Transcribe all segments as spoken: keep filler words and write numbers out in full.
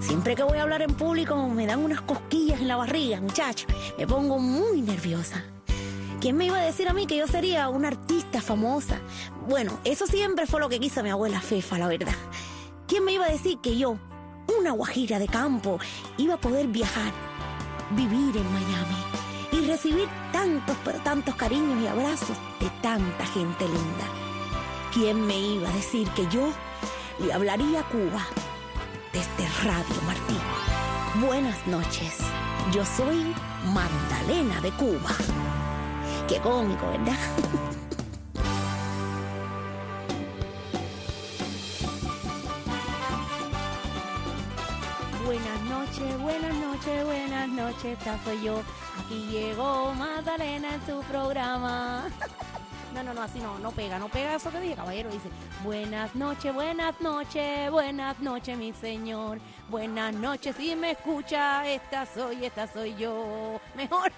Siempre que voy a hablar en público me dan unas cosquillas en la barriga, muchacho. Me pongo muy nerviosa. ¿Quién me iba a decir a mí que yo sería una artista famosa? Bueno, eso siempre fue lo que quiso mi abuela Fefa, la verdad. ¿Quién me iba a decir que yo, una guajira de campo, iba a poder viajar, vivir en Miami y recibir tantos, pero tantos cariños y abrazos de tanta gente linda? ¿Quién me iba a decir que yo le hablaría a Cuba desde Radio Martí? Buenas noches, yo soy Magdalena de Cuba. Qué cómico, ¿verdad? Buenas noches, buenas noches, buenas noches, esta soy yo. Aquí llegó Magdalena en su programa. No, no, no, así no, no pega, no pega eso que dije, caballero. Dice, buenas noches, buenas noches, buenas noches, mi señor. Buenas noches, si me escucha, esta soy, esta soy yo. Mejor.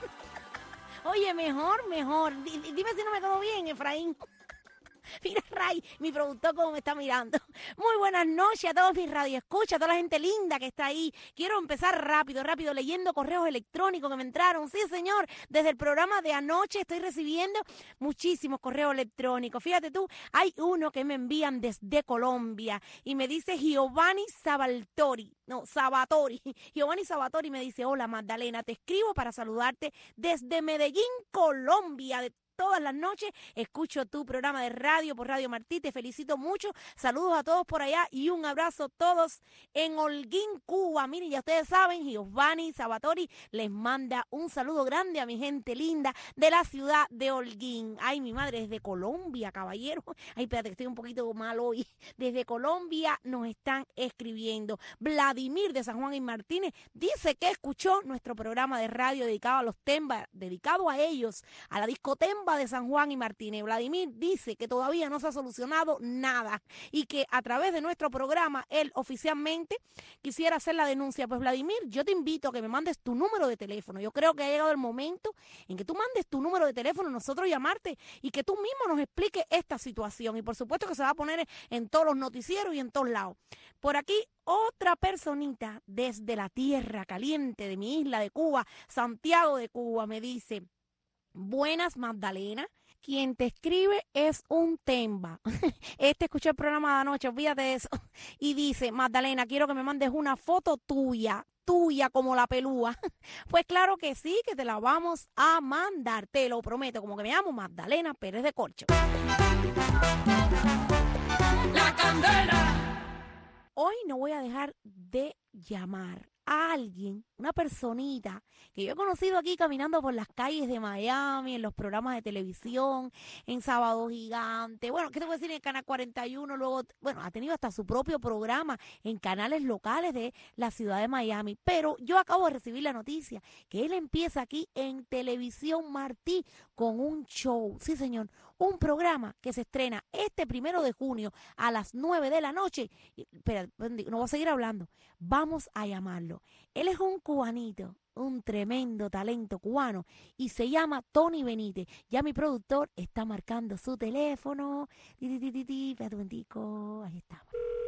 Oye, mejor, mejor. D- dime si no me quedó bien, Efraín. Mira, Ray, mi productor, cómo me está mirando. Muy buenas noches a todos mis radioescuchas, a toda la gente linda que está ahí. Quiero empezar rápido, rápido, leyendo correos electrónicos que me entraron. Sí, señor, desde el programa de anoche estoy recibiendo muchísimos correos electrónicos. Fíjate tú, hay uno que me envían desde Colombia y me dice Giovanni Sabaltori. No, Sabatori. Giovanni Sabatori me dice, hola Magdalena, te escribo para saludarte desde Medellín, Colombia, de todas las noches escucho tu programa de radio por Radio Martí, te felicito mucho, saludos a todos por allá y un abrazo a todos en Holguín, Cuba. Miren, ya ustedes saben, Giovanni Sabatori les manda un saludo grande a mi gente linda de la ciudad de Holguín. Ay, mi madre, desde Colombia, caballero. Ay, espérate, estoy un poquito mal hoy. Desde Colombia nos están escribiendo. Vladimir de San Juan y Martínez dice que escuchó nuestro programa de radio dedicado a los Temba, dedicado a ellos, a la discotemba de San Juan y Martínez. Vladimir dice que todavía no se ha solucionado nada y que a través de nuestro programa él oficialmente quisiera hacer la denuncia. Pues Vladimir, yo te invito a que me mandes tu número de teléfono. Yo creo que ha llegado el momento en que tú mandes tu número de teléfono, nosotros llamarte y que tú mismo nos expliques esta situación. Y por supuesto que se va a poner en todos los noticieros y en todos lados. Por aquí otra personita desde la tierra caliente de mi isla de Cuba, Santiago de Cuba, me dice: buenas, Magdalena. Quien te escribe es un temba. Este escuchó el programa de anoche, olvídate de eso. Y dice, Magdalena, quiero que me mandes una foto tuya, tuya como la pelúa. Pues claro que sí, que te la vamos a mandar, te lo prometo. Como que me llamo Magdalena Pérez de Corcho. La candela. Hoy no voy a dejar de llamar a alguien, una personita que yo he conocido aquí caminando por las calles de Miami, en los programas de televisión, en Sábado Gigante, bueno, ¿qué te voy a decir? En Canal cuarenta y uno, luego, bueno, ha tenido hasta su propio programa en canales locales de la ciudad de Miami, pero yo acabo de recibir la noticia que él empieza aquí en Televisión Martí con un show, sí señor, un programa que se estrena este primero de junio a las nueve de la noche. Espera, no voy a seguir hablando, vamos a llamarlo. Él es un cubanito, un tremendo talento cubano y se llama Tony Benítez. Ya mi productor está marcando su teléfono. Ti, ti, ti, ti, ti. Espérate un momentico. Ahí estamos.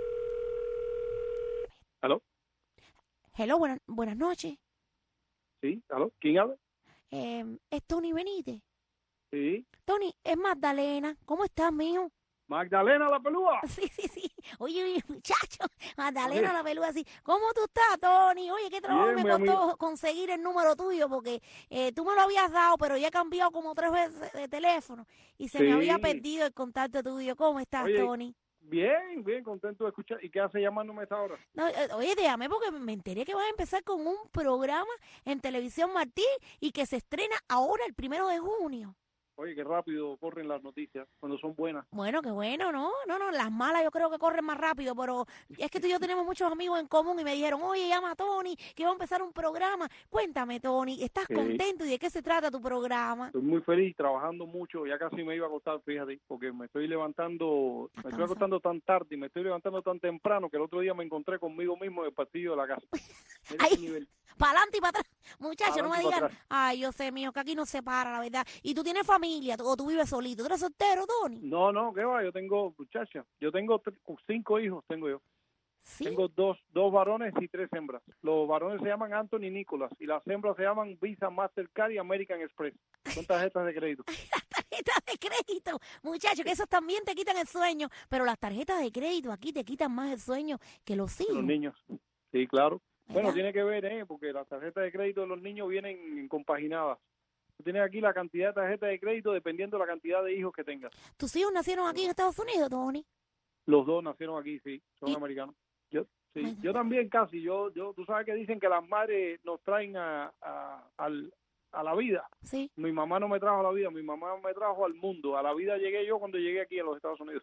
¿Aló? Hello, buenas, buenas noches. Sí, ¿aló? ¿Quién habla? Eh, es Tony Benítez. Sí. Tony, es Magdalena. ¿Cómo estás, mijo? Magdalena la pelúa. Sí, sí, sí. Oye, oye, muchacho, Magdalena Oye. la pelúa así. ¿Cómo tú estás, Tony? Oye, qué trabajo Bien, me mi costó amigo. conseguir el número tuyo porque eh, tú me lo habías dado, pero ya he cambiado como tres veces de teléfono y se me había Sí. perdido el contacto tuyo. ¿Cómo estás, Oye, Tony? bien, bien, contento de escuchar. ¿Y qué hace llamándome a esta hora? No, eh, oye, te llamé porque me enteré que vas a empezar con un programa en Televisión Martí y que se estrena ahora el primero de junio. Oye, qué rápido corren las noticias cuando son buenas. Bueno, qué bueno, ¿no? No, no, las malas yo creo que corren más rápido, pero es que tú y yo tenemos muchos amigos en común y me dijeron, oye, llama a Tony, que va a empezar un programa. Cuéntame, Tony, ¿estás Sí. contento y de qué se trata tu programa? Estoy muy feliz, trabajando mucho. Ya casi me iba a acostar, fíjate, porque me estoy levantando, ¿Estás me estoy cansado? acostando tan tarde y me estoy levantando tan temprano que el otro día me encontré conmigo mismo en el pasillo de la casa. Mira Ay, ese nivel. para adelante y para atrás. Muchachos, no me Adelante y para digan, atrás. ay, yo sé, mijo, que aquí no se para, la verdad. ¿Y tú tienes familia o tú vives solito? ¿Tú eres soltero, Tony? No, no, ¿qué va? Yo tengo, muchacha, yo tengo tre- cinco hijos, tengo yo. ¿Sí? Tengo dos, dos varones y tres hembras. Los varones se llaman Anthony y Nicholas y las hembras se llaman Visa, Mastercard y American Express. Son tarjetas de crédito. Las tarjetas de crédito, muchachos, que esos también te quitan el sueño, pero las tarjetas de crédito aquí te quitan más el sueño que los hijos. Los niños. Sí, claro. ¿Verdad? Bueno, tiene que ver, ¿eh? Porque las tarjetas de crédito de los niños vienen compaginadas. Tú tienes aquí la cantidad de tarjetas de crédito dependiendo de la cantidad de hijos que tengas. ¿Tus hijos nacieron aquí en Estados Unidos, Tony? Los dos nacieron aquí, sí, son ¿Y? americanos. Yo, sí, Ay, yo también casi. Yo, yo, tú sabes que dicen que las madres nos traen a, a, al- a la vida. Sí. Mi mamá no me trajo a la vida, mi mamá me trajo al mundo. A la vida llegué yo cuando llegué aquí a los Estados Unidos.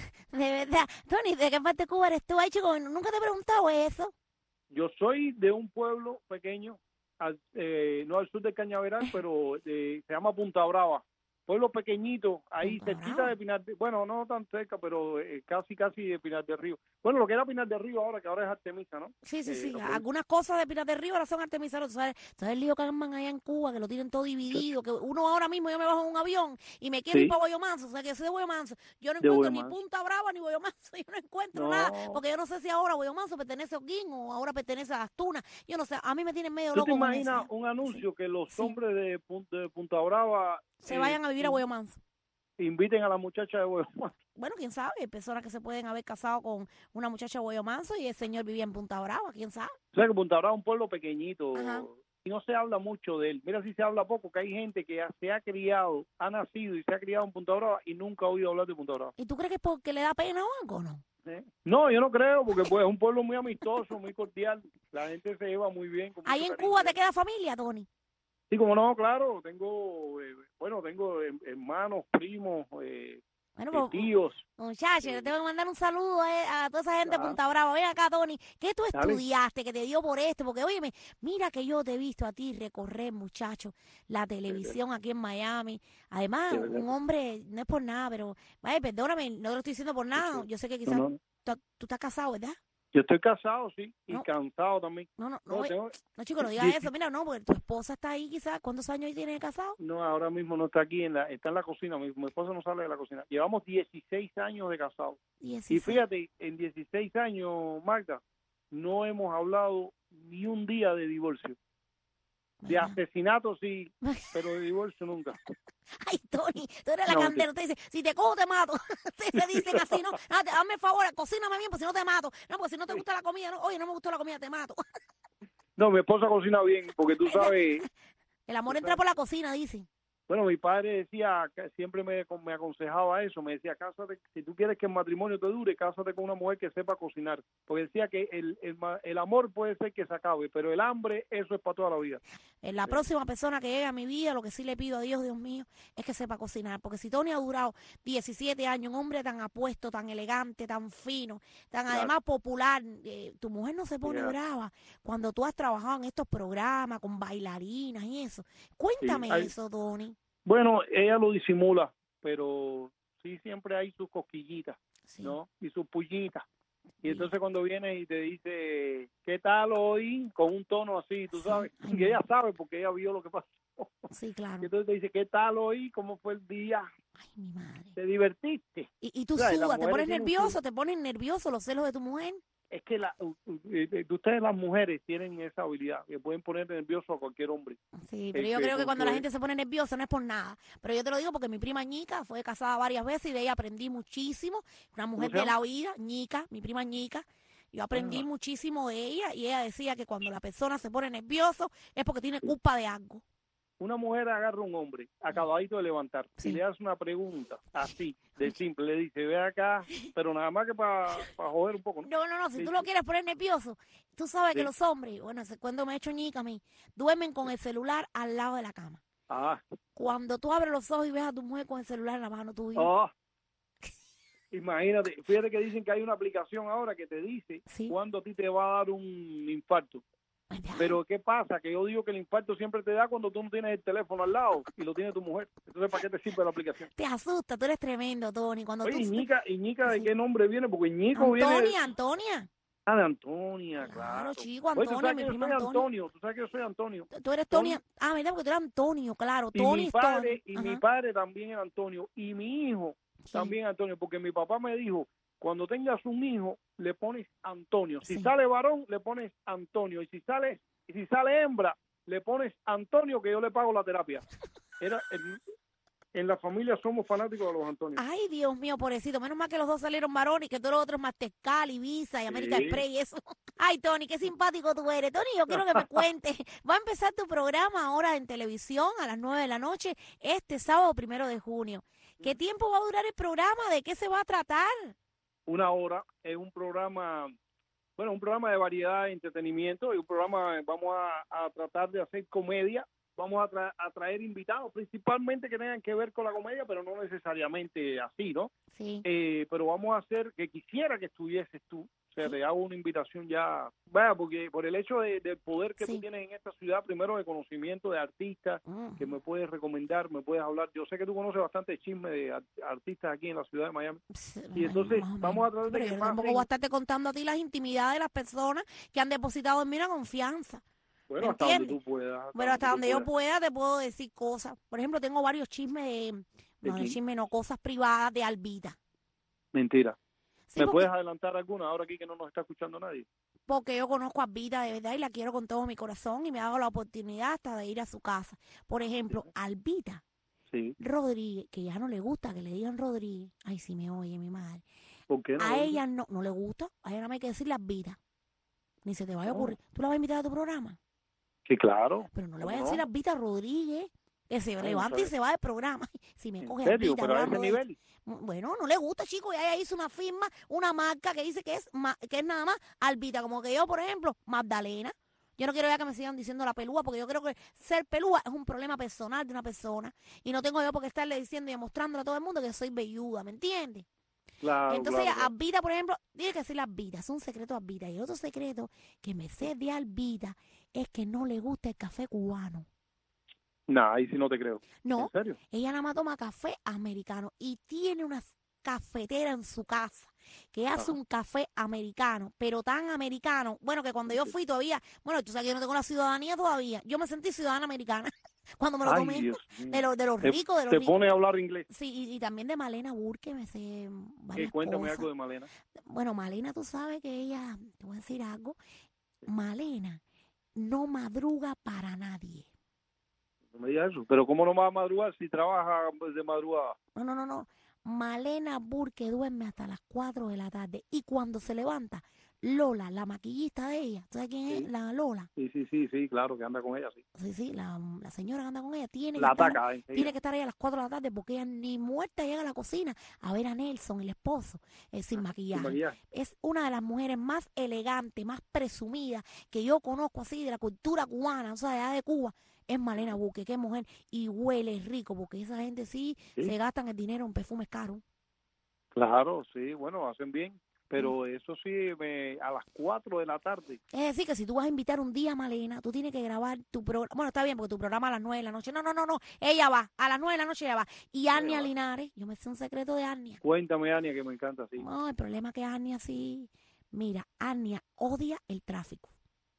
De verdad. Tony, ¿de qué parte de Cuba eres tú? Ay, chico, nunca te he preguntado eso. Yo soy de un pueblo pequeño, al- eh, no al sur de Cañaveral, pero eh, se llama Punta Brava. Pueblo pequeñito, ahí Punta cerquita Brava. de Pinar de, bueno, no tan cerca, pero eh, casi, casi de Pinar del Río. Bueno, lo que era Pinar del Río ahora, que ahora es Artemisa, ¿no? Sí, sí, Eh, sí. ok. Algunas cosas de Pinas del Río ahora son artemisanos. ¿Tú sabes, tú sabes el lío que arman allá en Cuba, que lo tienen todo dividido? Que uno ahora mismo yo me bajo en un avión y me quiero ir Sí, para Boyo Manso. O sea, que yo soy de Boyo Manso. Yo no de encuentro ni Guaymas. Punta Brava ni Boyo Manso. Yo no encuentro nada. No. Porque yo no sé si ahora Boyo Manso pertenece a Oquín o ahora pertenece a Las Tunas. Yo no sé. A mí me tienen medio ¿Tú te loco con eso. imaginas ¿Ya? un Sí, anuncio que los sí. hombres de, Pun- de Punta Brava Se eh, vayan a vivir a in- Boyo Manso. inviten a la muchacha de Guaymas? Bueno, quién sabe. Hay personas que se pueden haber casado con una muchacha de Boyo Manso y el señor vivía en Punta Brava. ¿Quién sabe? O sea que Punta Brava es un pueblo pequeñito Ajá. y no se habla mucho de él. Mira si se habla poco, que hay gente que ya se ha criado, ha nacido y se ha criado en Punta Brava y nunca ha oído hablar de Punta Brava. ¿Y tú crees que es porque le da pena o algo o no? ¿Eh? No, yo no creo, porque pues, es un pueblo muy amistoso, muy cordial. La gente se lleva muy bien. Con Ahí mucho en cariño. Cuba te queda familia, Tony. Sí, como no, claro, tengo, eh, bueno, tengo eh, hermanos, primos, eh, Bueno, eh, pues, tíos. muchachos, eh, le tengo que mandar un saludo eh, a toda esa gente de ah, Punta Brava. Ven acá, Tony. ¿Qué tú dale. estudiaste que te dio por esto? Porque, óyeme, mira que yo te he visto a ti recorrer, muchacho, la De verdad, televisión aquí en Miami. Además, de verdad. un hombre, no es por nada, pero, vaya, perdóname, no te lo estoy diciendo por nada. Yo sé que No, quizás no, tú, tú estás casado, ¿verdad? yo estoy casado, sí, y No, cansado también. no, no, no, Bueno, oye, tengo, no, chico, no digas dieci- eso. Mira, no, porque tu esposa está ahí quizás. ¿Cuántos años tiene de casado? no, ahora mismo no está aquí, en la, está en la cocina, mi, mi esposa no sale de la cocina. Llevamos dieciséis años de casados. Y dieciséis. fíjate, en dieciséis años, Magda, no hemos hablado ni un día de divorcio. De ¿Verdad? asesinato sí, pero de divorcio nunca. Ay, Tony, tú eres la No, candela. Usted dice, si te cojo, te mato. Ustedes se dicen así, ¿no? Ah, te- hazme el favor, cocíname bien, pues si no te mato. No, porque si no te gusta la comida, no. Oye, no me gustó la comida, te mato. No, mi esposa cocina bien, porque tú sabes, El amor tú entra sabes, por la cocina, dicen. bueno, mi padre decía, que siempre me, me aconsejaba eso, me decía, cásate, si tú quieres que el matrimonio te dure, cásate con una mujer que sepa cocinar, porque decía que el, el, ma- el amor puede ser que se acabe, pero el hambre, eso es para toda la vida. En la Sí. próxima persona que llegue a mi vida, lo que sí le pido a Dios, Dios mío, es que sepa cocinar. Porque si Tony ha durado diecisiete años, un hombre tan apuesto, tan elegante, tan fino, tan Claro. además popular, eh, tu mujer no se pone Yeah. brava cuando tú has trabajado en estos programas con bailarinas y eso. Cuéntame Hay- eso, Tony. Bueno, ella lo disimula, pero sí siempre hay sus cosquillitas, Sí. ¿no? Y sus pullitas. Y Sí. entonces cuando viene y te dice, ¿qué tal hoy? Con un tono así, tú Sí. sabes. Ay, Y ella sabe porque ella vio lo que pasó. Sí, claro. Y entonces te dice, ¿qué tal hoy? ¿Cómo fue el día? Ay, mi madre. ¿Te divertiste? Y, y tú ¿Sabes? Las sudas, te mujeres pones tienen nervioso, su- te ponen nervioso los celos de tu mujer. Es que la, u- u- eh, ustedes las mujeres tienen esa habilidad, que pueden poner nervioso a cualquier hombre. Sí, pero Es yo que creo que con cuando su- la gente se pone nerviosa no es por nada. Pero yo te lo digo porque mi prima Ñica fue casada varias veces y de ella aprendí muchísimo. Una mujer se de llama? la vida, Ñica, mi prima Ñica. Yo aprendí Ah. muchísimo de ella y ella decía que cuando la persona se pone nervioso es porque tiene culpa de algo. Una mujer agarra a un hombre acabadito de levantar Sí. y le hace una pregunta así, de simple, le dice, ve acá, pero nada más que para joder un poco, ¿no? No, no, no, si Sí, tú lo sí. quieres poner nervioso, tú sabes que Sí. los hombres, bueno, ese cuento me ha hecho Ñica a mí, duermen con el celular al lado de la cama. Ah, Cuando tú abres los ojos y ves a tu mujer con el celular en la mano tuya, ah. Imagínate, fíjate que dicen que hay una aplicación ahora que te dice Sí. cuándo a ti te va a dar un infarto. ¿verdad? Pero ¿qué pasa? Que yo digo que el infarto siempre te da cuando tú no tienes el teléfono al lado y lo tiene tu mujer. Entonces, ¿para qué te sirve la aplicación? Te asusta, tú eres tremendo, Tony. Cuando Oye, tú... Iñica, Iñica, ¿de Sí. qué nombre viene? Porque Ñico viene... Antonia, Antonia. Ah, de Antonia, Claro, claro. chico, Oye, tú Antonia, sabes mi que yo prima soy Antonia. Antonio, tú sabes que yo soy Antonio. Tú eres Tony. Tonia. Ah, ¿verdad? Porque tú eres Antonio, claro. Y Tony mi es padre, Tony. y Ajá. mi padre también era Antonio, y mi hijo Sí. también Antonio, porque mi papá me dijo, cuando tengas un hijo, le pones Antonio. Si Sí. sale varón, le pones Antonio. Y si sale, y si sale hembra, le pones Antonio, que yo le pago la terapia. Era el, en la familia somos fanáticos de los Antonios. Ay, Dios mío, pobrecito. Menos mal que los dos salieron varones y que todos los otros más Tezcal, Ibiza y América Sí. Express y eso. Ay, Tony, qué simpático tú eres. Tony, yo quiero que me cuentes. Va a empezar tu programa ahora en televisión a las nueve de la noche, este sábado primero de junio. ¿Qué tiempo va a durar el programa? ¿De qué se va a tratar? Una hora es un programa, bueno, un programa de variedad de entretenimiento y un programa, vamos a, a tratar de hacer comedia. Vamos a, tra a traer invitados, principalmente que tengan que ver con la comedia, pero no necesariamente así, ¿no? Sí. Eh, pero vamos a hacer que quisiera que estuvieses tú. O sea, te hago una invitación ya. Vaya, porque por el hecho de, del poder que Sí. tú tienes en esta ciudad, primero de conocimiento de artistas, Mm. que me puedes recomendar, me puedes hablar. Yo sé que tú conoces bastante chisme de art artistas aquí en la ciudad de Miami. Pss, Y entonces más o vamos a menos. tratar de Pero que yo tampoco pasen- voy a estarte contando a ti las intimidades de las personas que han depositado en mí la confianza. Bueno, ¿me hasta donde entiendes? tú puedas. Pero hasta donde tú yo puedas. pueda te puedo decir cosas. Por ejemplo, tengo varios chismes de, ¿De no de quién? chisme, no, cosas privadas de Albita. Mentira. Sí, ¿Me porque, puedes adelantar alguna ahora aquí que no nos está escuchando nadie? porque yo conozco a Albita de verdad y la quiero con todo mi corazón y me hago la oportunidad hasta de ir a su casa. Por ejemplo, Albita Sí. Rodríguez, que ya no le gusta que le digan Rodríguez. Ay, si me oye mi madre. ¿Por qué no? A ella no, no le gusta, a ella no hay que decirle Albita. Ni se te vaya a No. ocurrir. ¿Tú la vas a invitar a tu programa? Sí, claro. Pero no le ¿Cómo vayas a no? decir a Albita Rodríguez, que se No, levanta no y se va del programa. Si me ¿En coge serio? Albita ¿Pero a ese hablando de esto. nivel? Bueno, no le gusta, chico, y ella hizo una firma, una marca que dice que es, ma- que es nada más Albita, como que yo, por ejemplo, Magdalena. Yo no quiero ya que me sigan diciendo la pelúa, porque yo creo que ser pelúa es un problema personal de una persona, y no tengo yo por qué estarle diciendo y demostrándole a todo el mundo que soy velluda, ¿me entiendes? Claro, Entonces, claro, claro. Albita, por ejemplo, tiene que decir Albita, es un secreto de Albita. Y el otro secreto que me sé de Albita es que no le gusta el café cubano. Nah, ahí sí no te creo. No, ¿En serio? ella nada más toma café americano y tiene una cafetera en su casa que hace Ajá. un café americano, pero tan americano, bueno, que cuando yo fui todavía, bueno, tú sabes que yo no tengo la ciudadanía todavía, yo me sentí ciudadana americana cuando me lo Ay, tomé, Dios mío. de, los de los Te- ricos, de los Te ricos. pone a hablar inglés. Sí, y, y también de Malena Burke me sé Que varias cuéntame cosas. algo de Malena. Bueno, Malena, tú sabes que ella, te voy a decir algo, Malena no madruga para nadie. No me digas eso. Pero ¿cómo no va a madrugar si trabaja de madrugada? No, no, no, no. Malena Burke duerme hasta las cuatro de la tarde y cuando se levanta, Lola, la maquillista de ella, ¿sabes quién Sí. es? La Lola. Sí, sí, sí, sí, claro, que anda con ella, sí. Sí, sí, la, la señora que anda con ella tiene La que estar, ataca enseguida. tiene que estar ahí a las cuatro de la tarde porque ella ni muerta llega a la cocina a ver a Nelson, el esposo, eh, sin Sin maquillaje. maquillaje. Es una de las mujeres más elegantes, más presumidas que yo conozco así de la cultura cubana, o sea, de allá de Cuba, es Malena Burke, qué mujer, y huele rico, porque esa gente sí, Sí. se gastan el dinero en perfumes caros. Claro, sí, bueno, hacen bien. Pero eso sí, me, a las cuatro de la tarde. Es decir, que si tú vas a invitar un día a Malena, tú tienes que grabar tu programa. Bueno, está bien, porque tu programa a las nueve de la noche. No, no, no, no. Ella va. A las nueve de la noche ella va. Y Arnia va. Linares, yo me sé un secreto de Arnia. Cuéntame, Ania, que me encanta, sí. No, el problema es que Arnia sí. Mira, Arnia odia el tráfico.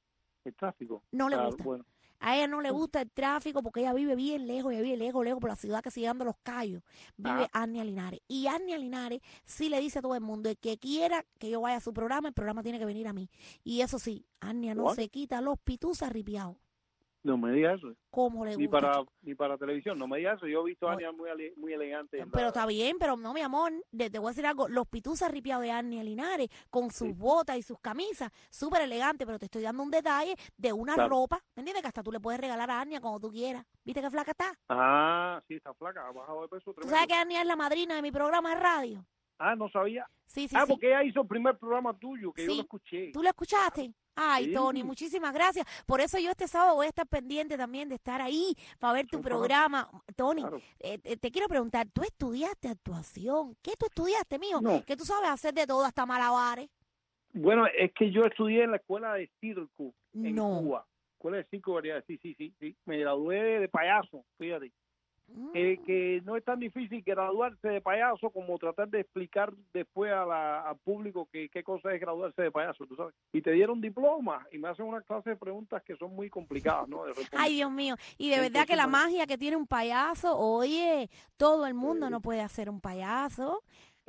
El tráfico. No le Ah, gusta. Bueno, A ella no le gusta el tráfico porque ella vive bien lejos, ella vive lejos, lejos por la ciudad que sigue dando los Cayos. Vive Ah. Arnia Linares. Y Arnia Linares sí le dice a todo el mundo, el que quiera que yo vaya a su programa, el programa tiene que venir a mí. Y eso sí, Arnia no What? se quita los pituzas arripiados. no me digas eso. Como le Ni gusta. para, chico. ni para televisión, no me digas eso. Yo he visto a Oye. Ania muy, ale- muy elegante. en Pero la- está bien, pero no, mi amor, de- te voy a decir algo, los pituzas arripiados de Arnia Linares, con sus Sí. botas y sus camisas, súper elegantes, pero te estoy dando un detalle de una Claro. ropa, ¿me entiendes? Que hasta tú le puedes regalar a Arnia cuando tú quieras. ¿Viste qué flaca está? Ah, sí, está flaca, ha bajado de peso ¿Tú tremendo. sabes que Arnia es la madrina de mi programa de radio? Ah, no sabía. Sí, sí, ah, sí. porque ella hizo el primer programa tuyo, que yo Sí. lo escuché. ¿Tú lo escuchaste? Ay, Sí. Tony, muchísimas gracias. Por eso yo este sábado voy a estar pendiente también de estar ahí para ver tu Son programa. Tony, Claro. eh, te, te quiero preguntar, ¿tú estudiaste actuación? ¿Qué tú estudiaste, mijo? No. Que tú sabes hacer de todo, hasta malabares. Bueno, es que yo estudié en la escuela de circo en No. Cuba. Escuela de circo y variedades, sí, sí, sí, sí. Me gradué de payaso, fíjate. Mm. Eh, que no es tan difícil graduarse de payaso como tratar de explicar después a la, al público que, qué cosa es graduarse de payaso, tú sabes. Y te dieron diploma y me hacen una clase de preguntas que son muy complicadas, ¿no? De responder. Ay, Dios mío. Y de Entonces, verdad que la bueno. magia que tiene un payaso, oye, todo el mundo Sí. no puede hacer un payaso.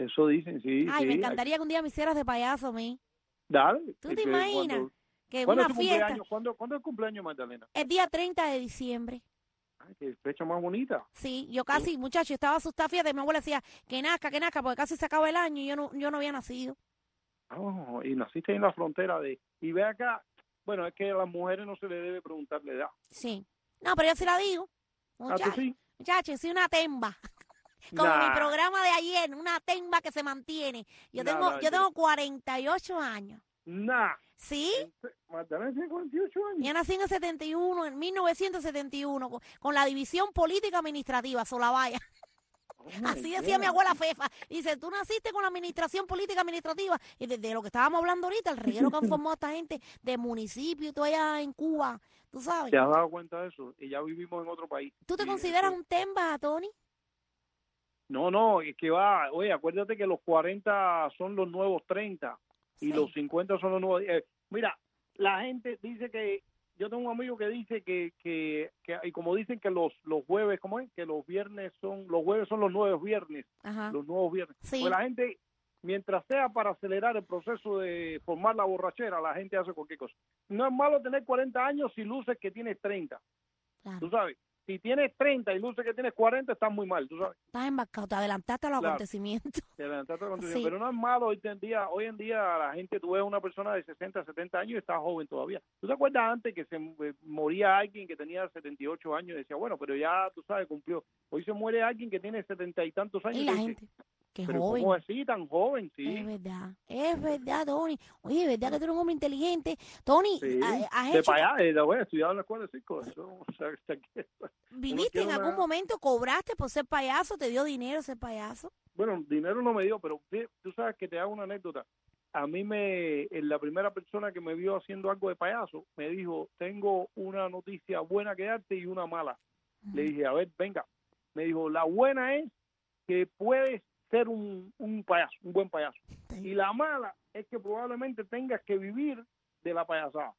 Eso dicen, sí, Ay, sí. me encantaría que un día me hicieras de payaso a mí. Dale. ¿Tú te Este, imaginas cuando- que ¿Cuándo una es tu fiesta, cumpleaños? ¿Cuándo, ¿Cuándo es el cumpleaños, Magdalena? el día treinta de diciembre? Ay, qué fecha más bonita. Sí, yo casi, muchacho, estaba asustada, fíjate, mi abuela decía que nazca, que nazca, porque casi se acaba el año y yo no, yo no había nacido. Oh, y naciste en la frontera de... Y ve acá, bueno, es que a las mujeres no se le debe preguntar la edad. Sí. No, pero yo sí la digo. ¿Ah, tú Muchacho, sí? muchacho, soy una temba. Como mi Nah, programa de ayer, una temba que se mantiene. Yo nah, tengo, nah, yo mira. tengo cuarenta y ocho años. Nah. ¿Sí? Este- Magdalena tiene cuarenta y ocho años. Yo nací en el setenta y uno, en mil novecientos setenta y uno, con, con la división política administrativa, Solavaya. Oh, my Así decía mi God. abuela Fefa. Dice, tú naciste con la administración política administrativa. Y de, de lo que estábamos hablando ahorita, el reguero que han formado esta gente de municipio y todo allá en Cuba, tú sabes. ¿Te has dado cuenta de eso? Y ya vivimos en otro país. ¿Tú te Y consideras eso- un temba, Tony? No, no, es que va... Oye, acuérdate que los cuarenta son los nuevos treinta. Y Sí. los cincuenta son los nuevos... eh, mira, la gente dice que... Yo tengo un amigo que dice que, que, que y como dicen que los, los jueves, ¿cómo es? Que los viernes son... Los jueves son los nuevos viernes. Ajá. Los nuevos viernes. Sí. Pues la gente, mientras sea para acelerar el proceso de formar la borrachera, la gente hace cualquier cosa. No es malo tener cuarenta años si luces que tienes treinta. Claro. Tú sabes, si tienes treinta y luces que tienes cuarenta, estás muy mal, tú sabes. Estás embarcado, te adelantaste a los Claro. acontecimientos. Te adelantaste a la continuidad. Sí. Pero no es malo hoy en día. Hoy en día la gente, tú ves una persona de sesenta, setenta años y está joven todavía. ¿Tú te acuerdas antes que se eh, moría alguien que tenía setenta y ocho años y decía, bueno, pero ya, tú sabes, cumplió? Hoy se muere alguien que tiene setenta y tantos años Y y la dice, gente, qué pero joven. ¿cómo así, tan joven? Sí. Es verdad, es verdad, Tony. Oye, es verdad que tú eres un hombre inteligente. Tony, Sí, ha- has de hecho, para allá, de, bueno, estudiado en la escuela de circo. Eso, o sea, hasta que- viviste quiere en algún una- momento, cobraste por ser payaso, te dio dinero ser payaso. bueno, dinero no me dio, pero sí, tú sabes que te hago una anécdota. A mí me, en la primera persona que me vio haciendo algo de payaso, me dijo, tengo una noticia buena que darte y una mala. Le dije, a ver, venga. Me dijo, la buena es que puedes ser un, un payaso, un buen payaso. Y la mala es que probablemente tengas que vivir de la payasada.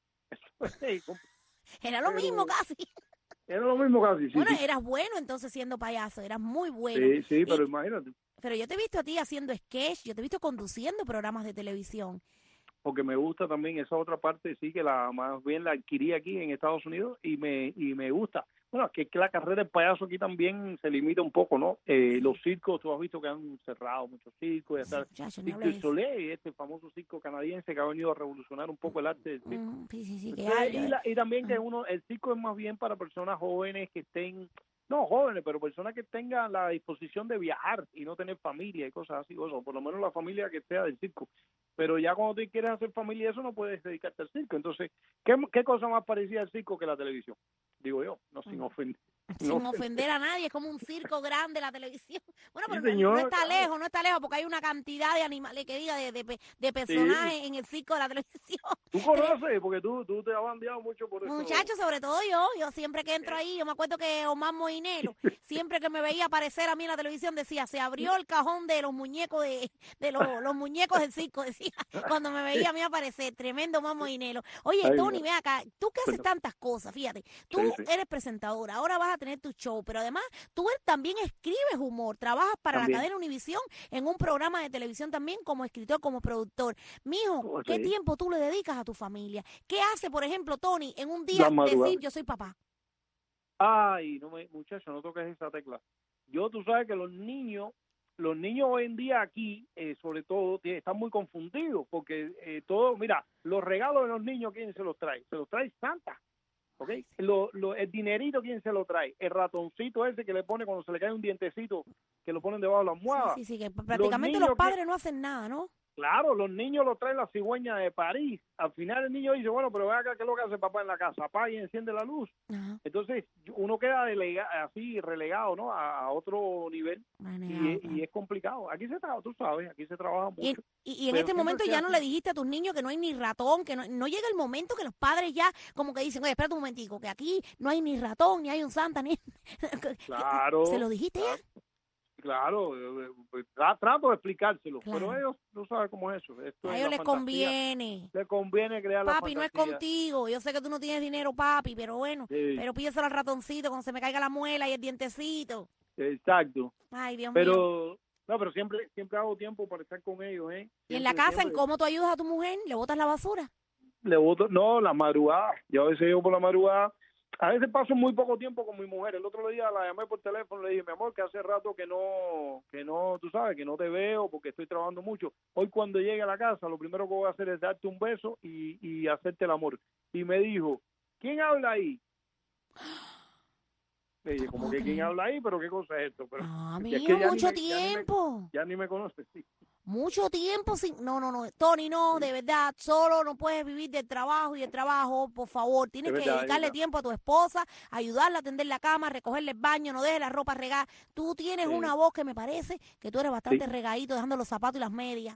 Eso, Era lo pero- mismo casi. era lo mismo casi, sí, Bueno, sí. eras bueno entonces siendo payaso, eras muy bueno. Sí, sí, pero Y- imagínate, pero yo te he visto a ti haciendo sketch, yo te he visto conduciendo programas de televisión. porque me gusta también esa otra parte, sí, que la más bien la adquirí aquí en Estados Unidos y me y me gusta. Bueno, es que la carrera de payaso aquí también se limita un poco, ¿no? Eh, los circos, tú has visto que han cerrado muchos circos, ya Sí, está muchacho, no Cirque hables de du eso. Soleil, este famoso circo canadiense que ha venido a revolucionar un poco el arte del circo. Mm, sí, sí, sí, que Entonces, ya- y, la- y también que Ah. uno, el circo es más bien para personas jóvenes que estén, no jóvenes, pero personas que tengan la disposición de viajar y no tener familia y cosas así, o por lo menos la familia que sea del circo. Pero ya cuando tú quieres hacer familia, eso no puedes dedicarte al circo. Entonces, ¿qué, qué cosa más parecida al circo que la televisión? Digo yo, no sin ofender. sin no ofender a nadie, es como un circo grande la televisión. Bueno, Sí, pero no- no, señor, está claro. lejos, no está lejos, porque hay una cantidad de animales, que diga, de, de, pe- de personajes en el circo de la televisión. Tú conoces, porque tú, tú te has bandeado mucho por eso. Muchachos, sobre todo yo, yo siempre que entro ahí, yo me acuerdo que Omar Moinelo, siempre que me veía aparecer a mí en la televisión, decía, se abrió el cajón de los muñecos de, de los, los muñecos del circo, decía, cuando me veía a mí aparecer, tremendo Omar Moinelo. Oye, Ay, Tony, no. ve acá, tú que haces Bueno. tantas cosas, fíjate, tú Sí, sí. eres presentador, ahora vas a tener tu show, pero además tú er- también escribes humor, trabajas para También. la cadena Univisión en un programa de televisión también como escritor, como productor. Mijo, Oh, ¿qué sí. tiempo tú le dedicas a tu familia? ¿Qué hace, por ejemplo, Tony, en un día Las madrugadas. decir yo soy papá? Ay, no me, muchacho, no toques esa tecla. Yo, tú sabes que los niños, los niños hoy en día aquí, eh, sobre todo, tie- están muy confundidos porque eh, todo, mira, los regalos de los niños, ¿quién se los trae? Se los trae Santa, ¿ok? Lo, lo, el dinerito, ¿quién se lo trae? El ratoncito ese que le pone cuando se le cae un dientecito, que lo ponen debajo de la almohada. Sí, sí, sí, que prácticamente los, niños que- padres no hacen nada, ¿no? Claro, los niños lo traen la cigüeña de París. Al final el niño dice, bueno, pero ve acá, ¿qué es lo que hace papá en la casa? Papá y enciende la luz. Ajá. Entonces uno queda delega, así relegado, ¿no? A, a otro nivel Manejado, y, claro. y es complicado. Aquí se trabaja, tú sabes, aquí se trabaja mucho. Y, en- y- y en pero este siempre momento se ya no hace. le dijiste a tus niños que no hay ni ratón, que no, no llega el momento que los padres ya como que dicen, oye, espérate un momentico, que aquí no hay ni ratón, ni hay un santa, ni... Claro. ¿Se lo dijiste ya? Claro, eh, eh, tra- trato de explicárselo, Claro. pero ellos no saben cómo es eso. Esto A es ellos la les fantasía. conviene. Les conviene crear la Papi, no es fantasía. contigo. Yo sé que tú no tienes dinero, papi, pero bueno. Sí, Pero pídeselo al ratoncito cuando se me caiga la muela y el dientecito. exacto. Ay, Dios mío. Pero No, pero siempre siempre hago tiempo para estar con ellos, ¿eh? Siempre, ¿Y en la casa, siempre. en cómo tú ayudas a tu mujer? ¿Le botas la basura? Le boto, no, la madrugada. Yo a veces llego por la madrugada. A veces paso muy poco tiempo con mi mujer. El otro día la llamé por teléfono, le dije, mi amor, que hace rato que no, que no, tú sabes, que no te veo porque estoy trabajando mucho. Hoy cuando llegue a la casa, lo primero que voy a hacer es darte un beso y, y hacerte el amor. Y me dijo, ¿quién habla ahí? Le dije, como que quién habla ahí, pero qué cosa es esto. Pero, Ah, es mío, que ya mucho ni me, ya ni me- tiempo. Ya ni me conoces, sí. Mucho tiempo sin... No, no, no. Tony, no, de verdad. Solo no puedes vivir del trabajo y del trabajo. Por favor, tienes Es que verdad, es dedicarle verdad. tiempo a tu esposa, ayudarla a tender la cama, recogerle el baño, no dejes la ropa regada. Tú tienes Sí, una voz que me parece que tú eres bastante sí. regadito, dejando los zapatos y las medias.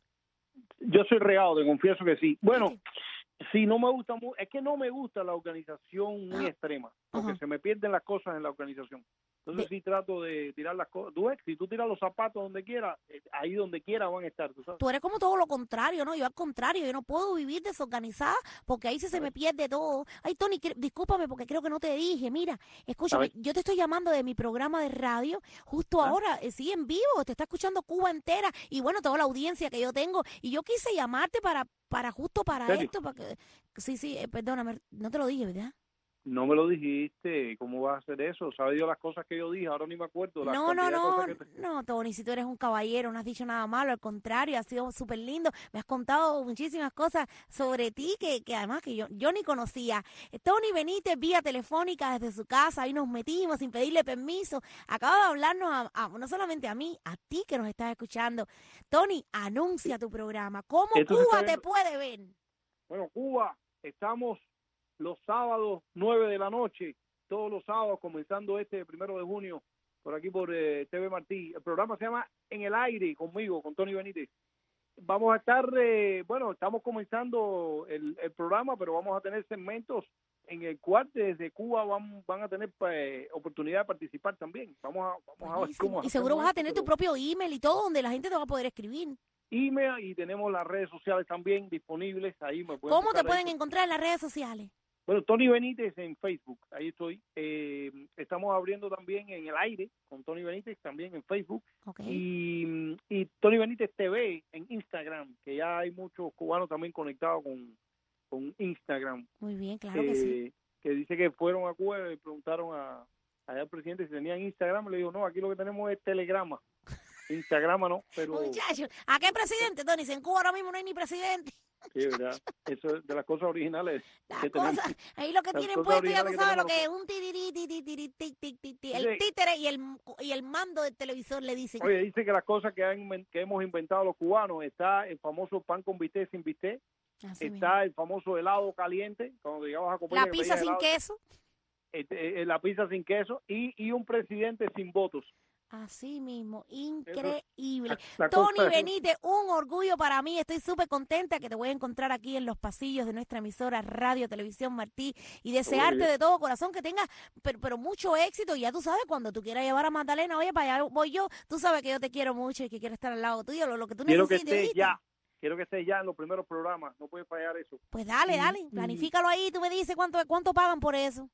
Yo soy regado, te confieso que sí. Bueno, ¿Viste? sí, no me gusta mu- es que no me gusta la organización muy Ajá. extrema, porque Ajá. se me pierden las cosas en la organización. Entonces De- sí trato de tirar las cosas. Tú ves, si tú tiras los zapatos donde quiera, eh, ahí donde quiera van a estar, tú sabes. Tú eres como todo lo contrario, ¿no? Yo al contrario, yo no puedo vivir desorganizada porque ahí sí se A me ver, pierde todo. Ay, Tony, cre- discúlpame porque creo que no te dije. Mira, a escúchame, ver. yo te estoy llamando de mi programa de radio justo ¿Ah? ahora, eh, sí, en vivo, te está escuchando Cuba entera y bueno, toda la audiencia que yo tengo. Y yo quise llamarte para, para justo ¿En para serio? esto, para que... Sí, sí, eh, perdóname, no te lo dije, ¿verdad? No me lo dijiste, ¿cómo vas a hacer eso? ¿Sabes Dios las cosas que yo dije? Ahora ni me acuerdo, la No, no, cantidad de cosas no, que te... no, Tony, si tú eres un caballero, no has dicho nada malo, al contrario, ha sido súper lindo, me has contado muchísimas cosas sobre ti que, que además que yo, yo ni conocía. Eh, Tony Benítez, vía telefónica desde su casa, ahí nos metimos sin pedirle permiso, acaba de hablarnos a, a- no solamente a mí, a ti que nos estás escuchando. Tony, anuncia tu programa, ¿cómo Esto se está Cuba te viendo. puede ver? Bueno, Cuba, estamos los sábados nueve de la noche, todos los sábados, comenzando este primero de junio, por aquí por eh, T V Martí. El programa se llama En el Aire, conmigo, con Tony Benítez. Vamos a estar, eh, bueno, estamos comenzando el, el programa, pero vamos a tener segmentos en el cual desde Cuba van, van a tener pues, oportunidad de participar también. Vamos a, vamos a ver Buenísimo. cómo Y seguro hacemos vas a esto, tener tu pero propio email y todo, donde la gente te va a poder escribir. email y tenemos las redes sociales también disponibles. Ahí me pueden ¿Cómo te buscar ahí. pueden encontrar en las redes sociales? Bueno, Tony Benítez en Facebook, ahí estoy. Eh, estamos abriendo también en el aire con Tony Benítez, también en Facebook. Ok. Y, y Tony Benítez T V en Instagram, que ya hay muchos cubanos también conectados con, con Instagram. Muy bien, claro eh, que sí. Que dice que fueron a Cuba y preguntaron a, allá al presidente si tenían Instagram. Le digo, no, aquí lo que tenemos es Telegrama. Instagram no, pero... Muchachos, ¿a qué presidente, Tony? Si en Cuba ahora mismo no hay ni presidente. Sí, ¿verdad? Eso es de las cosas originales Las que cosas, tenemos. ahí lo que Las tienen cosas puesto, ya tú originales que sabes lo tenemos que es nosotros. un titirí, titirí, titirí, tic, tic, tic, el Sí. títere y el, y el mando del televisor le dicen. Oye, dice que las cosas que, han, inven- que hemos inventado los cubanos, está el famoso pan con bistec sin bistec, Así mismo. está el famoso helado caliente, cuando llegabas a comer La que pizza pedías sin helado, queso. este, eh, la pizza sin queso y, y un presidente sin votos. Así mismo, Eso, increíble. la Tony cosa es- Benítez, un orgullo para mí. Estoy súper contenta que te voy a encontrar aquí en los pasillos de nuestra emisora Radio Televisión Martí y desearte Oye. de todo corazón que tengas, pero, pero mucho éxito. Y ya tú sabes, cuando tú quieras llevar a Magdalena, oye, para allá voy yo. Tú sabes que yo te quiero mucho y que quiero estar al lado tuyo, lo, lo que tú quiero que necesites. esté ¿oíste? ya, quiero que esté ya en los primeros programas, no puede fallar eso. Pues dale, Y- dale, y- planifícalo ahí. Tú me dices cuánto, cuánto pagan por eso.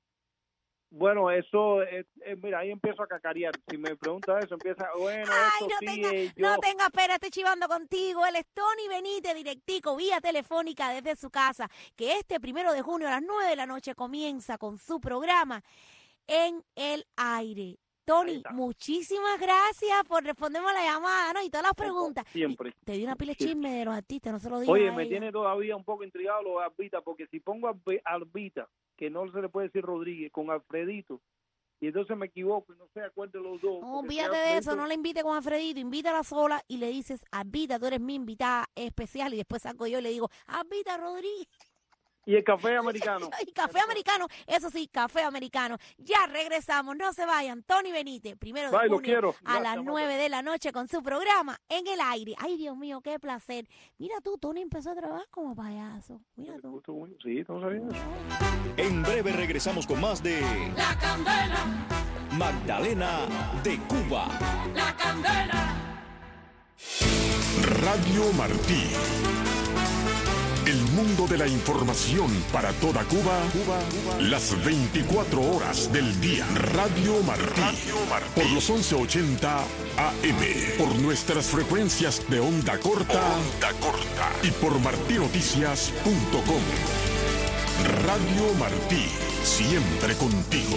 Bueno, eso, es, es- mira, ahí empiezo a cacarear. Si me preguntas eso, empieza, bueno, Ay, esto no sí, tenga, eh, yo... no tenga pena, estoy chivando contigo. Él es Tony Benítez, directico, vía telefónica desde su casa, que este primero de junio a las nueve de la noche comienza con su programa En el Aire. Ahí Tony, está. muchísimas gracias por responderme a la llamada, ¿no? Y todas las Con- preguntas. siempre. Y te di una pila de Sí. chisme de los artistas, no se lo digas Oye, a me ella. tiene todavía un poco intrigado lo de Albita, porque si pongo a Albe- Albita, que no se le puede decir Rodríguez, con Alfredito, y entonces me equivoco y no se acuerden los dos. No, porque si olvídate de eso, Alfredito- no la invite con Alfredito, invítala sola y le dices, Albita, tú eres mi invitada especial, y después salgo yo y le digo, Albita Rodríguez. Y el café americano. Y café americano, eso sí, café americano. Ya regresamos, no se vayan. Tony Benítez, primero de Bye, lo junio quiero. a Gracias, las Marta. nueve de la noche con su programa En el Aire. Ay, Dios mío, qué placer. Mira tú, Tony empezó a trabajar como payaso. Mira tú. Sí, estamos sabiendo. En breve regresamos con más de La candela, Magdalena de Cuba. la candela. Radio Martí. El mundo de la información para toda Cuba, Cuba, Cuba. Las veinticuatro horas del día. Radio Martí. Radio Martí. Por los once ochenta A M. Por nuestras frecuencias de onda corta. Onda corta. Y por martí noticias punto com. Radio Martí. Siempre contigo.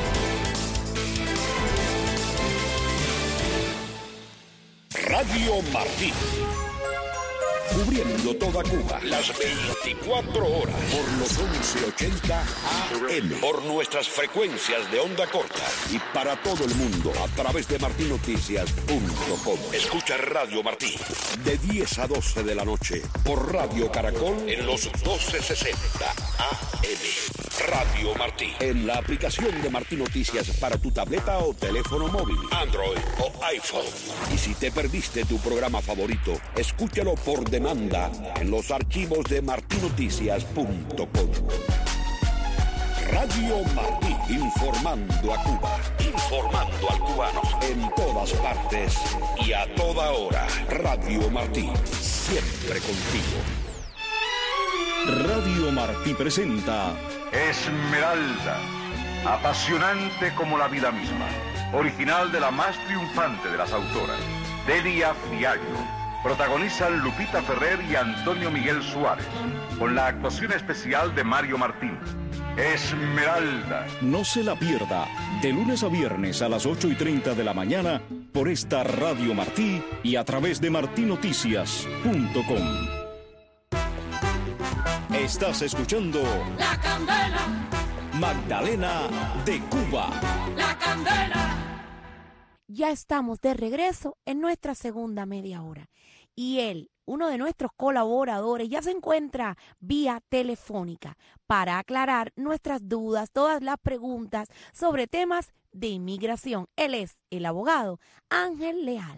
Radio Martí. Cubriendo toda Cuba, las veinticuatro horas, por los once ochenta A M, por nuestras frecuencias de onda corta y para todo el mundo a través de martí noticias punto com. Escucha Radio Martí de diez a doce de la noche por Radio Caracol en los doce sesenta A M. Radio Martí, en la aplicación de Martí Noticias para tu tableta o teléfono móvil, Android o iPhone. Y si te perdiste tu programa favorito, escúchalo por demanda en los archivos de martí noticias punto com. Radio Martí, informando a Cuba, informando al cubano en todas partes y a toda hora. Radio Martí, siempre contigo. Radio Martí presenta Esmeralda, apasionante como la vida misma, original de la más triunfante de las autoras, Delia Fiallo. Protagonizan Lupita Ferrer y Antonio Miguel Suárez, con la actuación especial de Mario Martín. Esmeralda. No se la pierda, de lunes a viernes a las ocho y treinta de la mañana por esta Radio Martí y a través de martí noticias punto com. Estás escuchando La Candela, Magdalena de Cuba. La Candela. Ya estamos de regreso en nuestra segunda media hora. Y él, uno de nuestros colaboradores, ya se encuentra vía telefónica para aclarar nuestras dudas, todas las preguntas sobre temas de inmigración. Él es el abogado Ángel Leal.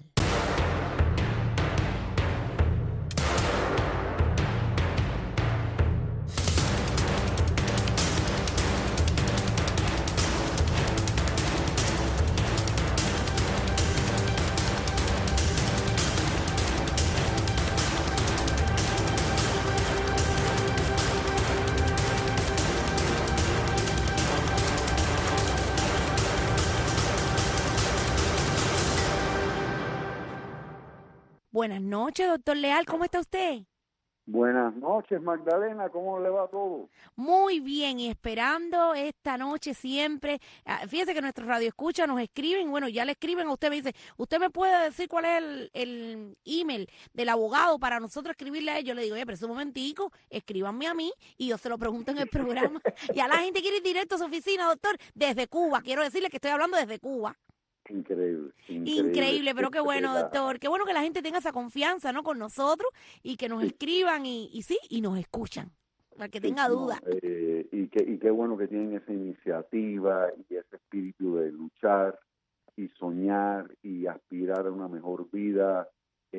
Buenas noches, doctor Leal, ¿cómo está usted? Buenas noches, Magdalena, ¿cómo le va todo? Muy bien, y esperando esta noche siempre. Fíjese que nuestros radioescuchas nos escriben, bueno, ya le escriben a usted, me dice, ¿usted me puede decir cuál es el, el email del abogado para nosotros escribirle a ellos? Yo le digo, oye, pero es un momentico, escríbanme a mí y yo se lo pregunto en el programa. Ya la gente quiere ir directo a su oficina, doctor, desde Cuba. Quiero decirle que estoy hablando desde Cuba. Increíble, increíble. Increíble, pero qué bueno, doctor. Qué bueno que la gente tenga esa confianza, ¿no? Con nosotros y que nos Sí. escriban y, y sí, y nos escuchan, para que tenga No, duda. eh, y, qué, y qué bueno que tienen esa iniciativa y ese espíritu de luchar y soñar y aspirar a una mejor vida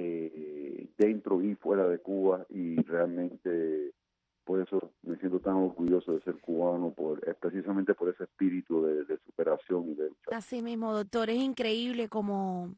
eh, dentro y fuera de Cuba, y realmente por eso me siento tan orgulloso de ser cubano, por es precisamente por ese espíritu de, de superación y de lucha. Así mismo, doctor, es increíble como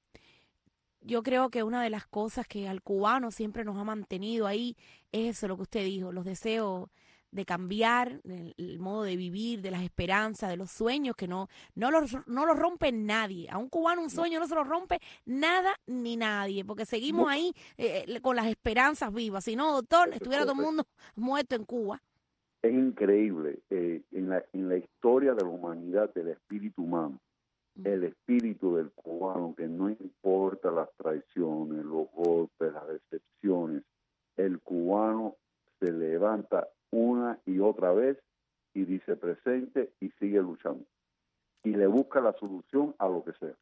yo creo que una de las cosas que al cubano siempre nos ha mantenido ahí es eso, lo que usted dijo, los deseos de cambiar, el, el modo de vivir, de las esperanzas, de los sueños que no no los no los rompe nadie. A un cubano un sueño no se lo rompe nada ni nadie, porque seguimos No. ahí eh, con las esperanzas vivas. Si no, doctor, Eso es estuviera todo el correcto. mundo muerto en Cuba. Es increíble eh, en la en la historia de la humanidad, del espíritu humano, el espíritu del cubano, que no importa las traiciones, los golpes, las decepciones, el cubano se levanta una y otra vez y dice presente y sigue luchando y le busca la solución a lo que sea.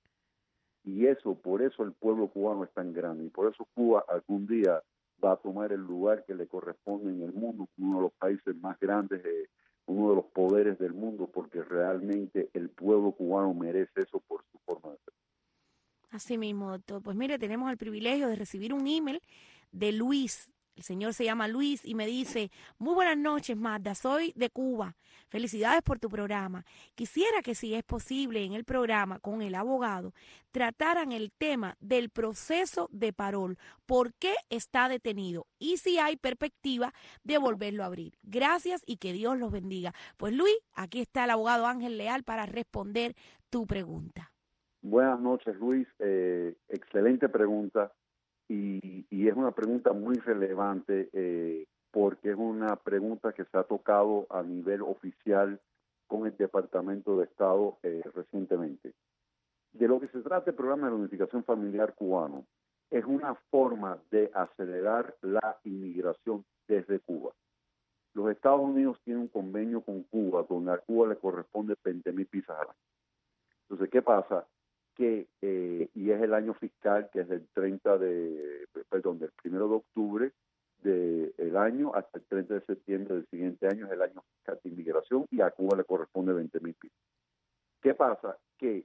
Y eso, por eso el pueblo cubano es tan grande, y por eso Cuba algún día va a tomar el lugar que le corresponde en el mundo, uno de los países más grandes, eh, uno de los poderes del mundo, porque realmente el pueblo cubano merece eso por su forma de ser. Así mismo, doctor. Pues mire, tenemos el privilegio de recibir un email de Luis. El señor se llama Luis y me dice, muy buenas noches, Magda, soy de Cuba. Felicidades por tu programa. Quisiera que, si es posible, en el programa con el abogado, trataran el tema del proceso de parol. ¿Por qué está detenido? Y si hay perspectiva de volverlo a abrir. Gracias y que Dios los bendiga. Pues Luis, aquí está el abogado Ángel Leal para responder tu pregunta. Buenas noches, Luis. Eh, excelente pregunta. Y, y es una pregunta muy relevante eh, porque es una pregunta que se ha tocado a nivel oficial con el Departamento de Estado eh, recientemente. De lo que se trata el programa de reunificación familiar cubano es una forma de acelerar la inmigración desde Cuba. Los Estados Unidos tienen un convenio con Cuba donde a Cuba le corresponde veinte mil visas al año. Entonces, ¿qué pasa? que eh, y es el año fiscal que es del treinta de perdón del primero de octubre del año hasta el treinta de septiembre del siguiente año es el año fiscal de inmigración y a Cuba le corresponde veinte mil pisos. ¿Qué pasa? Que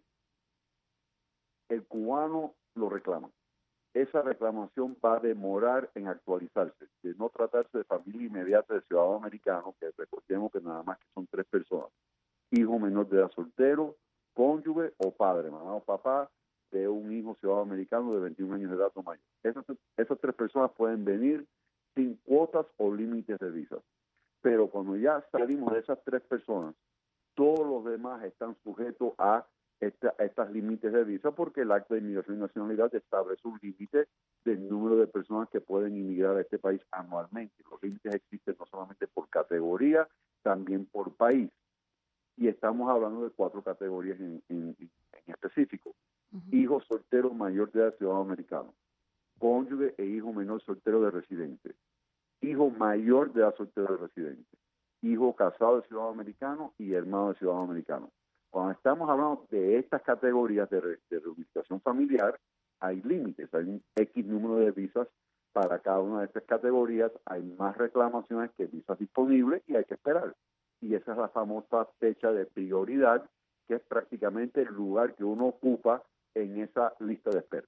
el cubano lo reclama. Esa reclamación va a demorar en actualizarse, de no tratarse de familia inmediata de ciudadano americano, que recordemos que nada más que son tres personas, hijo menor de edad soltero, cónyuge o padre, mamá o papá de un hijo ciudadano americano de veintiún años de edad o mayor. Esas, esas tres personas pueden venir sin cuotas o límites de visas. Pero cuando ya salimos de esas tres personas, todos los demás están sujetos a, esta, a estos límites de visa porque el Acta de Inmigración y Nacionalidad establece un límite del número de personas que pueden inmigrar a este país anualmente. Los límites existen no solamente por categoría, también por país. Y estamos hablando de cuatro categorías en, en, en específico. Uh-huh. Hijo soltero mayor de edad ciudadano americano, cónyuge e hijo menor soltero de residente, hijo mayor de edad soltero de residente, hijo casado de ciudadano americano y hermano de ciudadano americano. Cuando estamos hablando de estas categorías de, re, de reunificación familiar, hay límites, hay un X número de visas para cada una de estas categorías, hay más reclamaciones que visas disponibles y hay que esperar. Y esa es la famosa fecha de prioridad, que es prácticamente el lugar que uno ocupa en esa lista de espera.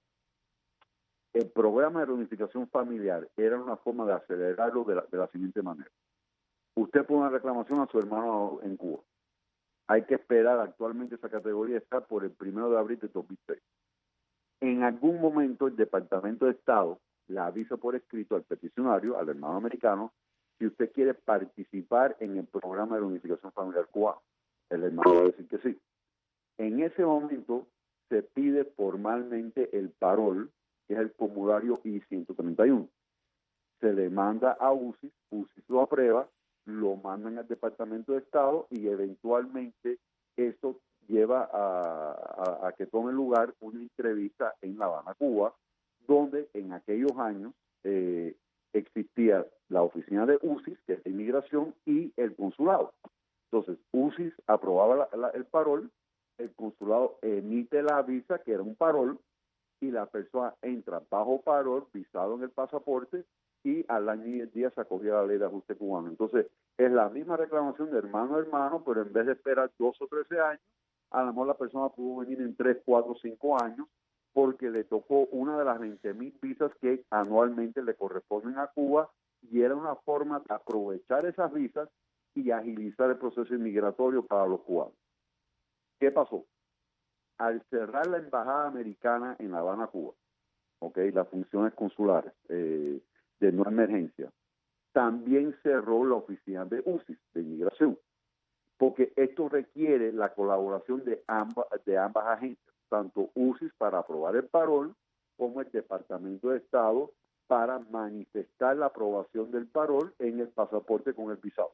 El programa de reunificación familiar era una forma de acelerarlo de la, de la siguiente manera. Usted pone una reclamación a su hermano en Cuba. Hay que esperar, actualmente esa categoría está por el primero de abril de dos mil seis. En algún momento el Departamento de Estado le avisa por escrito al peticionario, al hermano americano, si usted quiere participar en el programa de reunificación familiar cubano. El hermano va a decir que sí. En ese momento se pide formalmente el parol, que es el formulario I ciento treinta y uno. Se le manda a U C I S, U C I S lo aprueba, lo mandan al Departamento de Estado y eventualmente eso lleva a, a, a que tome lugar una entrevista en La Habana, Cuba, donde en aquellos años eh, existía la oficina de U C I S, que es de inmigración, y el consulado. Entonces, U C I S aprobaba la, la, el parol, el consulado emite la visa, que era un parol, y la persona entra bajo parol, visado en el pasaporte, y al año y diez días se acogía la ley de ajuste cubano. Entonces, es la misma reclamación de hermano a hermano, pero en vez de esperar dos o trece años, a lo mejor la persona pudo venir en tres, cuatro, cinco años, porque le tocó una de las veinte mil visas que anualmente le corresponden a Cuba, y era una forma de aprovechar esas visas y agilizar el proceso inmigratorio para los cubanos. ¿Qué pasó? Al cerrar la embajada americana en La Habana, Cuba, okay, las funciones consulares eh, de no emergencia, también cerró la oficina de U C I S, de inmigración, porque esto requiere la colaboración de ambas, de ambas agencias, tanto U C I S para aprobar el parol, como el Departamento de Estado para manifestar la aprobación del parol en el pasaporte con el visado.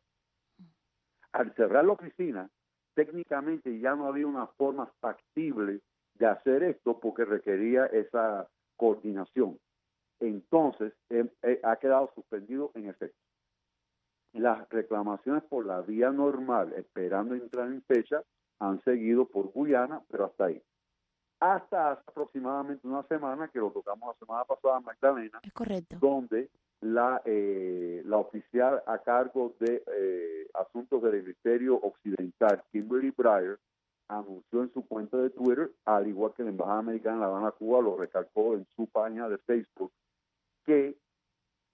Al cerrar la oficina, técnicamente ya no había una forma factible de hacer esto porque requería esa coordinación. Entonces, eh, eh, ha quedado suspendido en efecto. Las reclamaciones por la vía normal, esperando entrar en fecha, han seguido por Guyana, pero hasta ahí. Hasta hace aproximadamente una semana, que lo tocamos la semana pasada en Magdalena, es correcto, donde la, eh, la oficial a cargo de eh, asuntos del hemisferio occidental, Kimberly Breyer, anunció en su cuenta de Twitter, al igual que la Embajada Americana en La Habana, Cuba, lo recalcó en su página de Facebook, que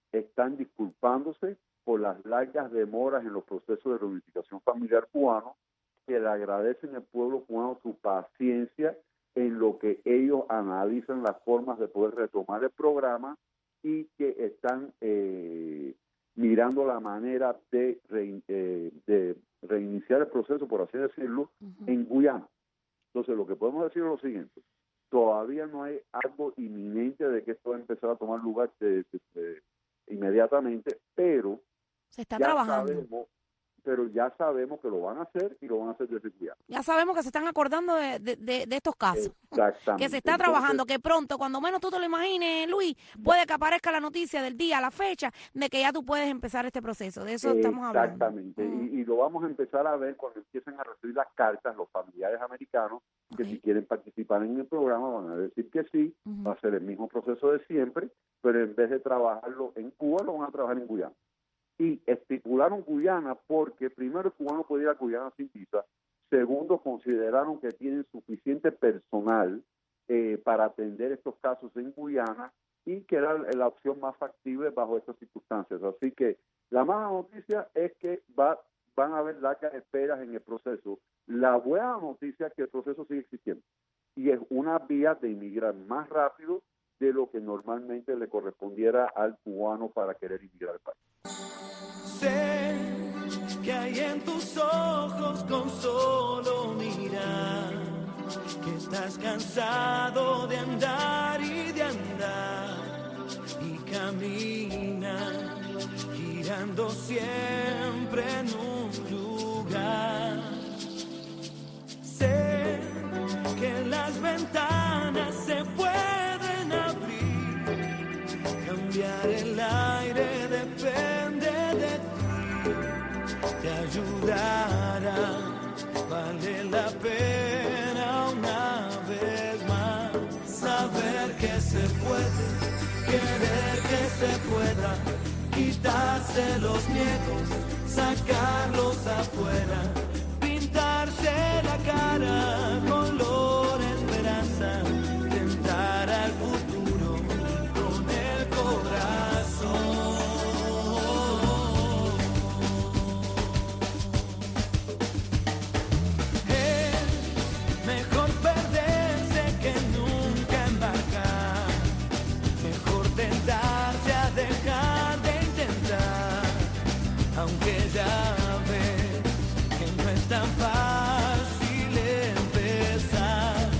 están disculpándose por las largas demoras en los procesos de reunificación familiar cubano, que le agradecen al pueblo cubano su paciencia en lo que ellos analizan las formas de poder retomar el programa y que están eh, mirando la manera de, re, eh, de reiniciar el proceso, por así decirlo, uh-huh. en Guyana. Entonces, lo que podemos decir es lo siguiente: todavía no hay algo inminente de que esto va a empezar a tomar lugar de, de, de, inmediatamente, pero se está ya trabajando. Sabemos, pero ya sabemos que lo van a hacer y lo van a hacer desde Guyana. Ya sabemos que se están acordando de, de, de, de estos casos. Exactamente. Que se está Entonces, trabajando, que pronto, cuando menos tú te lo imagines, Luis, puede que aparezca la noticia del día, la fecha, de que ya tú puedes empezar este proceso. De eso estamos hablando. Exactamente. Uh-huh. Y, y lo vamos a empezar a ver cuando empiecen a recibir las cartas los familiares americanos que okay. si quieren participar en el programa van a decir que sí. Uh-huh. Va a ser el mismo proceso de siempre, pero en vez de trabajarlo en Cuba, lo van a trabajar en Guyana. Y estipularon Guyana porque primero el cubano puede ir a Guyana sin visa, segundo consideraron que tienen suficiente personal eh, para atender estos casos en Guyana y que era la opción más factible bajo estas circunstancias. Así que la mala noticia es que va, van a haber largas esperas en el proceso. La buena noticia es que el proceso sigue existiendo y es una vía de inmigrar más rápido de lo que normalmente le correspondiera al cubano para querer inmigrar al país. Sé que hay en tus ojos con solo mirar, que estás cansado de andar y de andar, y camina girando siempre en un lugar. Sé que las ventanas se pueden abrir, cambiar el aire depende de ti, te ayudará, vale la pena una vez más, saber que se puede, querer que se pueda, quitarse los miedos, sacarlos afuera, pintarse la cara, color esperanza, tentar al futuro con el corazón. Es mejor perderse que nunca embarcar, mejor tentarse a dejar de intentar, aunque ya ves que no es tan fácil empezar.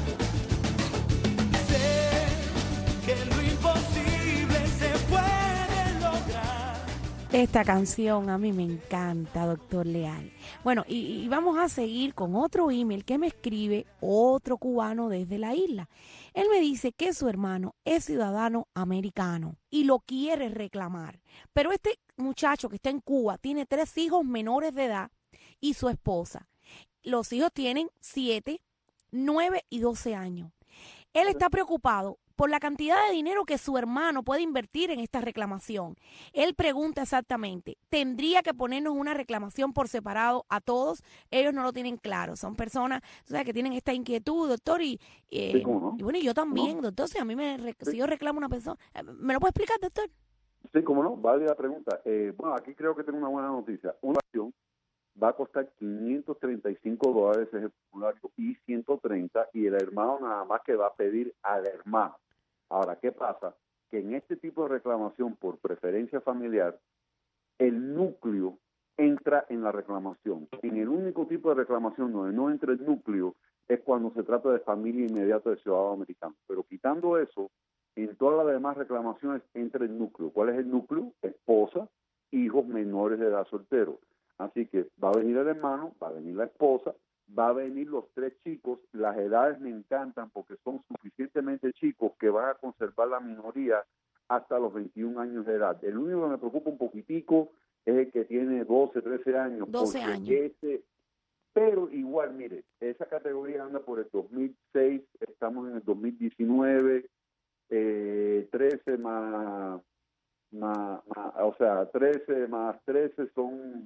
Sé que lo imposible se puede lograr. Esta canción a mí me encanta, doctor Leal. Bueno, y, y vamos a seguir con otro email que me escribe otro cubano desde la isla. Él me dice que su hermano es ciudadano americano y lo quiere reclamar. Pero este muchacho que está en Cuba tiene tres hijos menores de edad y su esposa. Los hijos tienen siete, nueve y doce años. Él está preocupado por la cantidad de dinero que su hermano puede invertir en esta reclamación. Él pregunta exactamente, ¿tendría que ponernos una reclamación por separado a todos? Ellos no lo tienen claro, son personas, tú sabes, que tienen esta inquietud, doctor, y, eh, sí, ¿cómo no? y bueno, y yo también, ¿Cómo no? doctor, si a mí me, Sí. si yo reclamo una persona, ¿me lo puede explicar, doctor? Sí, cómo no, vale la pregunta. Eh, bueno, aquí creo que tengo una buena noticia. Una acción va a costar quinientos treinta y cinco dólares ese formulario y ciento treinta, y el hermano nada más que va a pedir al hermano. Ahora, ¿qué pasa? Que en este tipo de reclamación por preferencia familiar, el núcleo entra en la reclamación. En el único tipo de reclamación donde no entra el núcleo es cuando se trata de familia inmediata del ciudadano americano. Pero quitando eso, en todas las demás reclamaciones entra el núcleo. ¿Cuál es el núcleo? Esposa, hijos menores de edad solteros. Así que va a venir el hermano, va a venir la esposa, va a venir los tres chicos. Las edades me encantan porque son suficientemente chicos que van a conservar la minoría hasta los veintiún años de edad. El único que me preocupa un poquitico es el que tiene doce, trece años. doce porque años. Ese, pero igual, mire, esa categoría anda por el dos mil seis, estamos en el dos mil diecinueve, eh, trece más, más, más, o sea, trece más trece son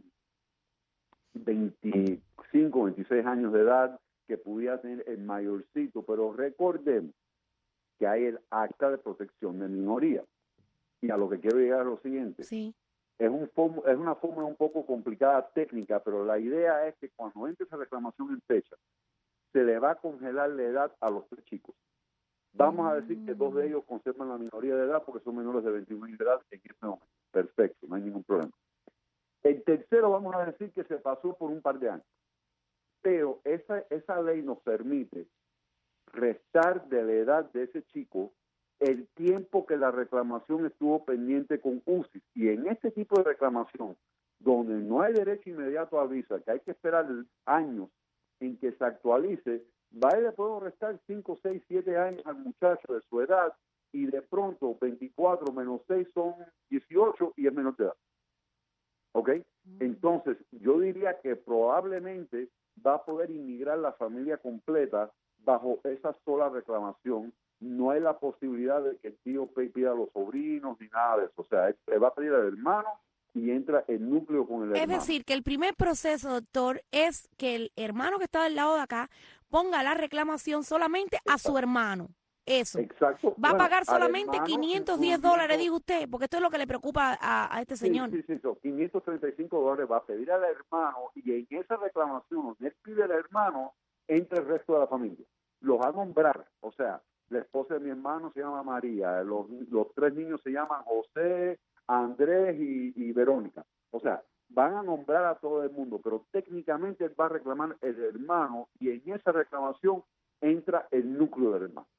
veinticinco, veintiséis años de edad que pudiera tener el mayorcito, pero recordemos que hay el acta de protección de minoría. Y a lo que quiero llegar es lo siguiente. Sí. Es, un, es una fórmula un poco complicada técnica, pero la idea es que cuando entre esa reclamación en fecha, se le va a congelar la edad a los tres chicos. Vamos a decir que dos de ellos conservan la minoría de edad porque son menores de veintiún años de edad en este momento. Perfecto, no hay ningún problema. El tercero vamos a decir que se pasó por un par de años. Pero esa, esa ley nos permite restar de la edad de ese chico el tiempo que la reclamación estuvo pendiente con U C I S. Y en este tipo de reclamación, donde no hay derecho inmediato a visa, que hay que esperar años en que se actualice, va y le puedo restar cinco, seis, siete años al muchacho de su edad y de pronto veinticuatro menos seis son dieciocho y es menor de edad. ¿Ok? Entonces, yo diría que probablemente va a poder inmigrar la familia completa bajo esa sola reclamación. No hay la posibilidad de que el tío pida a los sobrinos ni nada de eso. O sea, le va a pedir al hermano y entra el núcleo con el Es hermano. decir, que el primer proceso, doctor, es que el hermano que está del lado de acá ponga la reclamación solamente a su hermano. Eso. Exacto. Va Bueno, a pagar al solamente hermano, quinientos diez incluyendo- dólares, dijo usted, porque esto es lo que le preocupa a, a este señor. Sí, sí, sí, son quinientos treinta y cinco dólares va a pedir al hermano y en esa reclamación donde él pide al hermano entra el resto de la familia. Los va a nombrar, o sea, la esposa de mi hermano se llama María, los, los tres niños se llaman José, Andrés y, y Verónica. O sea, van a nombrar a todo el mundo, pero técnicamente él va a reclamar el hermano y en esa reclamación entra el núcleo del hermano.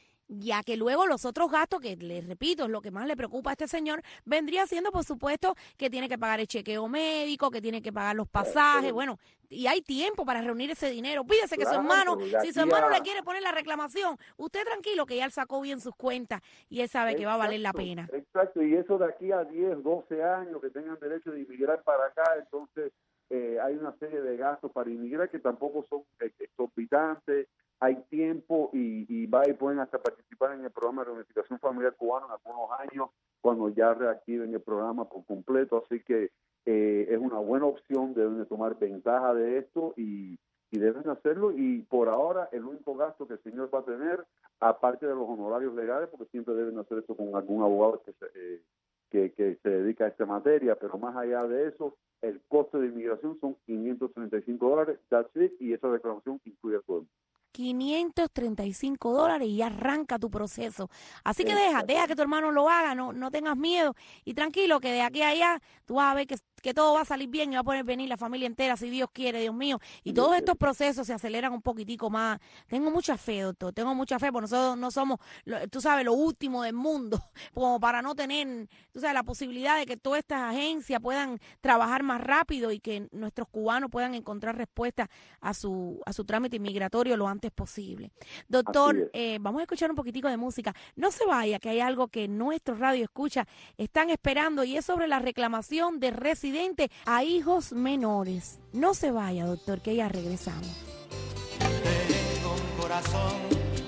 Ya que luego los otros gastos, que les repito, es lo que más le preocupa a este señor, vendría siendo, por supuesto, que tiene que pagar el chequeo médico, que tiene que pagar los pasajes, bueno, y hay tiempo para reunir ese dinero. Pídese que su Claro, hermano, de si su aquí hermano a- le quiere poner la reclamación, usted tranquilo que ya él sacó bien sus cuentas y él sabe que va a valer la Exacto, pena. Exacto, y eso de aquí a diez, doce años que tengan derecho de inmigrar para acá, entonces eh, hay una serie de gastos para inmigrar que tampoco son eh, exorbitantes, hay tiempo y, y va y pueden hasta participar en el programa de reunificación familiar cubano en algunos años cuando ya reactiven el programa por completo, así que eh, es una buena opción, deben de tomar ventaja de esto y, y deben hacerlo y por ahora el único gasto que el señor va a tener, aparte de los honorarios legales, porque siempre deben hacer esto con algún abogado que se, eh, que, que se dedica a esta materia, pero más allá de eso, el costo de inmigración son quinientos treinta y cinco dólares, that's it, y esa reclamación incluye a todo el mundo. quinientos treinta y cinco dólares y ya arranca tu proceso. Así que deja, deja que tu hermano lo haga, no, no tengas miedo y tranquilo que de aquí a allá tú vas a ver que, que todo va a salir bien y va a poder venir la familia entera si Dios quiere, Dios mío. Y todos estos procesos se aceleran un poquitico más. Tengo mucha fe, doctor, tengo mucha fe, porque nosotros no somos, lo- tú sabes, lo último del mundo, como para no tener, tú sabes, la posibilidad de que todas estas agencias puedan trabajar más rápido y que nuestros cubanos puedan encontrar respuesta a su, a su trámite inmigratorio lo antes posible. Doctor, Así es. eh, vamos a escuchar un poquitico de música. No se vaya, que hay algo que nuestro radio escucha están esperando y es sobre la reclamación de residentes a hijos menores. No se vaya, doctor, que ya regresamos. Tengo un corazón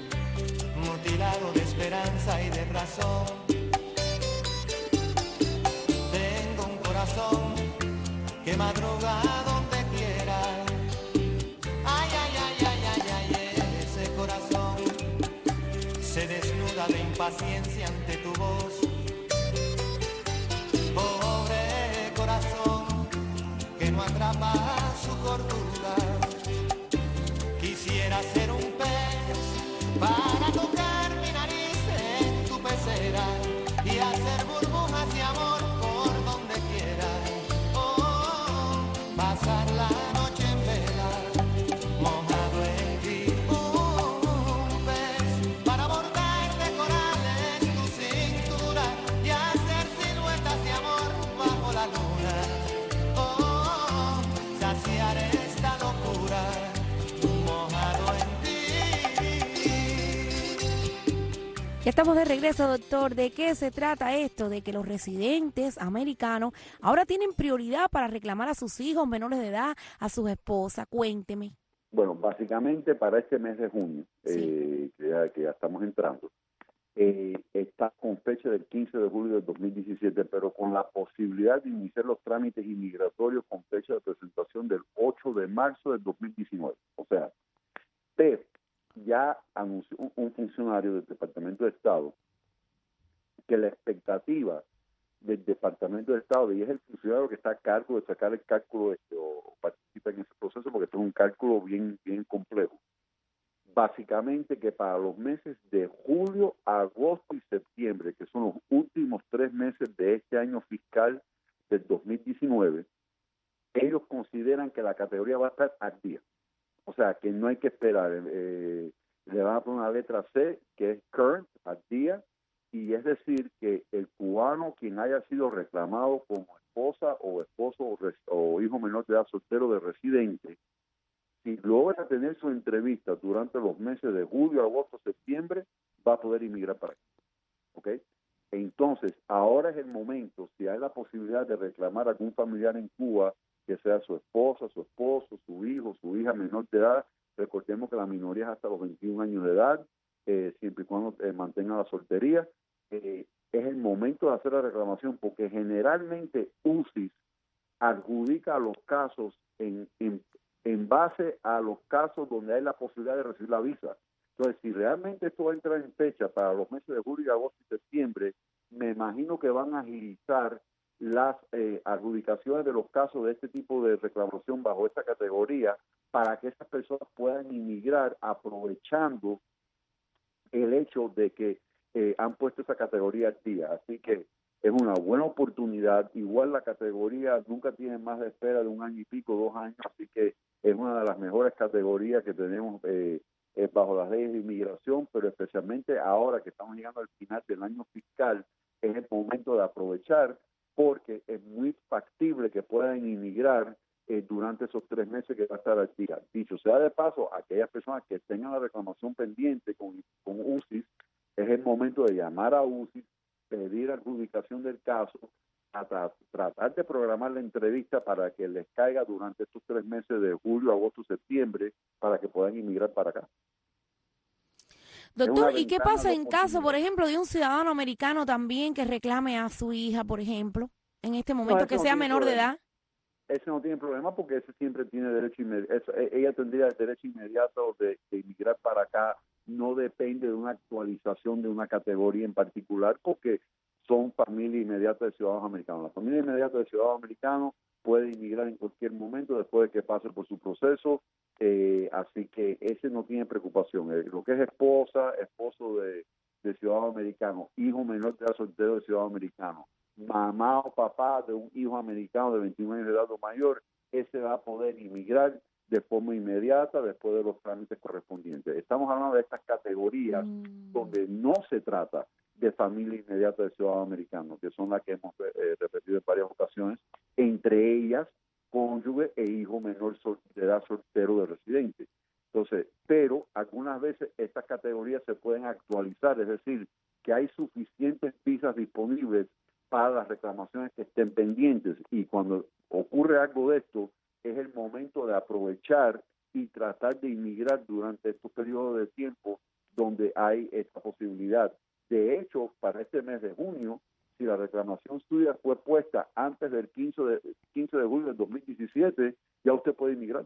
mutilado de esperanza y de razón. Tengo un corazón que madruga donde quiera. Ay, ay, ay, ay, ay, ay, ese corazón se desnuda de impaciencia ante tu voz. Pobre corazón que no atrapa su cordura. Quisiera ser un pez para tocar mi nariz en tu pecera y hacer burbujas de amor por donde quiera. Oh, pasar la noche en vela, mojado en ti. Un pez para bordar de corales tu cintura y hacer siluetas de amor bajo la luna. Oh, saciar esta locura. Ya estamos de regreso, doctor. ¿De qué se trata esto? De que los residentes americanos ahora tienen prioridad para reclamar a sus hijos menores de edad, a sus esposas. Cuénteme. Bueno, básicamente para este mes de junio, Sí. eh, que, ya, que ya estamos entrando, eh, está con fecha del quince de julio del dos mil diecisiete, pero con la posibilidad de iniciar los trámites inmigratorios con fecha de presentación del ocho de marzo del dos mil diecinueve. O sea, pero ya anunció un, un funcionario del Departamento de Estado que la expectativa del Departamento de Estado, y es el funcionario que está a cargo de sacar el cálculo este, o participa en ese proceso, porque esto es un cálculo bien, bien complejo. Básicamente que para los meses de julio, agosto y septiembre, que son los últimos tres meses de este año fiscal del dos mil diecinueve, ellos consideran que la categoría va a estar al día. O sea, que no hay que esperar. Eh, le van a poner una letra C, que es current, al día, y es decir, que el cubano, quien haya sido reclamado como esposa o esposo o, res, o hijo menor de edad soltero de residente, si logra tener su entrevista durante los meses de julio, agosto, septiembre, va a poder inmigrar para aquí. ¿Ok? Entonces, ahora es el momento, si hay la posibilidad de reclamar a algún familiar en Cuba, que sea su esposa, su esposo, su hijo, su hija menor de edad, recordemos que la minoría es hasta los veintiún años de edad, eh, siempre y cuando eh, mantenga la soltería, eh, es el momento de hacer la reclamación, porque generalmente U C I S adjudica a los casos en, en, en base a los casos donde hay la posibilidad de recibir la visa. Entonces, si realmente esto va a entrar en fecha para los meses de julio, agosto y septiembre, me imagino que van a agilizar las eh, adjudicaciones de los casos de este tipo de reclamación bajo esta categoría para que esas personas puedan inmigrar aprovechando el hecho de que eh, han puesto esa categoría al día. Así que es una buena oportunidad. Igual la categoría nunca tiene más de espera de un año y pico, dos años, así que es una de las mejores categorías que tenemos eh, eh, bajo las leyes de inmigración, pero especialmente ahora que estamos llegando al final del año fiscal, es el momento de aprovechar, porque es muy factible que puedan inmigrar eh, durante esos tres meses que va a estar al día. Dicho sea de paso, aquellas personas que tengan la reclamación pendiente con, con U C I S, es el momento de llamar a U C I S, pedir adjudicación del caso, hasta tratar de programar la entrevista para que les caiga durante estos tres meses de julio, agosto, septiembre, para que puedan inmigrar para acá. Doctor, ¿y qué pasa en caso, por ejemplo, de un ciudadano americano también que reclame a su hija, por ejemplo, en este momento, no, que no sea menor problema. de edad? Ese no tiene problema porque ese siempre tiene derecho inmediato. Ella tendría el derecho inmediato de, de inmigrar para acá. No depende de una actualización de una categoría en particular porque son familia inmediata de ciudadanos americanos. La familia inmediata de ciudadanos americanos puede inmigrar en cualquier momento después de que pase por su proceso. Eh, así que ese no tiene preocupación. Eh, lo que es esposa, esposo de, de ciudadano americano, hijo menor de edad soltero de ciudadano americano, mamá o papá de un hijo americano de veintiún años de edad o mayor, ese va a poder inmigrar de forma inmediata después de los trámites correspondientes. Estamos hablando de estas categorías mm. donde no se trata de familia inmediata de ciudadano americano, que son las que hemos eh, repetido en varias ocasiones, entre ellas cónyuge e hijo menor de edad soltero de residente. Entonces, pero algunas veces estas categorías se pueden actualizar, es decir, que hay suficientes visas disponibles para las reclamaciones que estén pendientes, y cuando ocurre algo de esto, es el momento de aprovechar y tratar de inmigrar durante estos periodos de tiempo donde hay esta posibilidad. De hecho, para este mes de junio, si la reclamación suya fue puesta antes del quince de, quince de julio del dos mil diecisiete, ya usted puede inmigrar.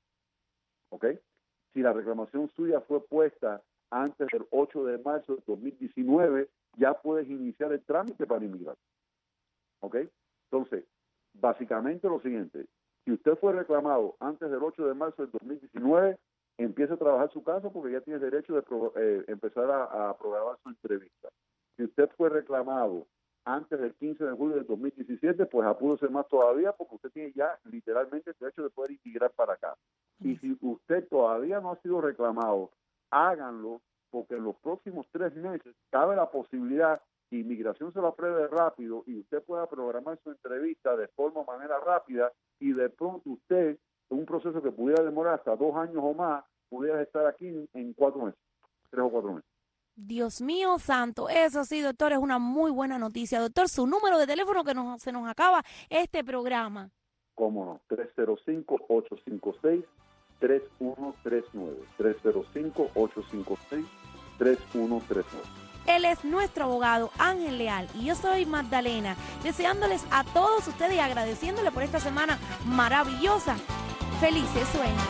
¿Ok? Si la reclamación suya fue puesta antes del ocho de marzo del dos mil diecinueve, ya puedes iniciar el trámite para inmigrar. ¿Ok? Entonces, básicamente lo siguiente, si usted fue reclamado antes del ocho de marzo del dos mil diecinueve, empiece a trabajar su caso porque ya tiene derecho de pro, eh, empezar a, a programar su entrevista. Si usted fue reclamado antes del quince de julio del dos mil diecisiete, pues apúrese más todavía porque usted tiene ya literalmente el derecho de poder inmigrar para acá. Y si usted todavía no ha sido reclamado, háganlo porque en los próximos tres meses cabe la posibilidad que inmigración se lo apruebe rápido y usted pueda programar su entrevista de forma manera rápida y de pronto usted, en un proceso que pudiera demorar hasta dos años o más, pudiera estar aquí en, en cuatro meses, tres o cuatro meses. Dios mío santo, eso sí, doctor, es una muy buena noticia. Doctor, su número de teléfono que nos, se nos acaba este programa. Cómo no, tres cero cinco, ocho cinco seis, tres uno tres nueve, tres cero cinco, ocho cinco seis, tres uno tres nueve. Él es nuestro abogado Ángel Leal y yo soy Magdalena, deseándoles a todos ustedes y agradeciéndoles por esta semana maravillosa. Felices sueños.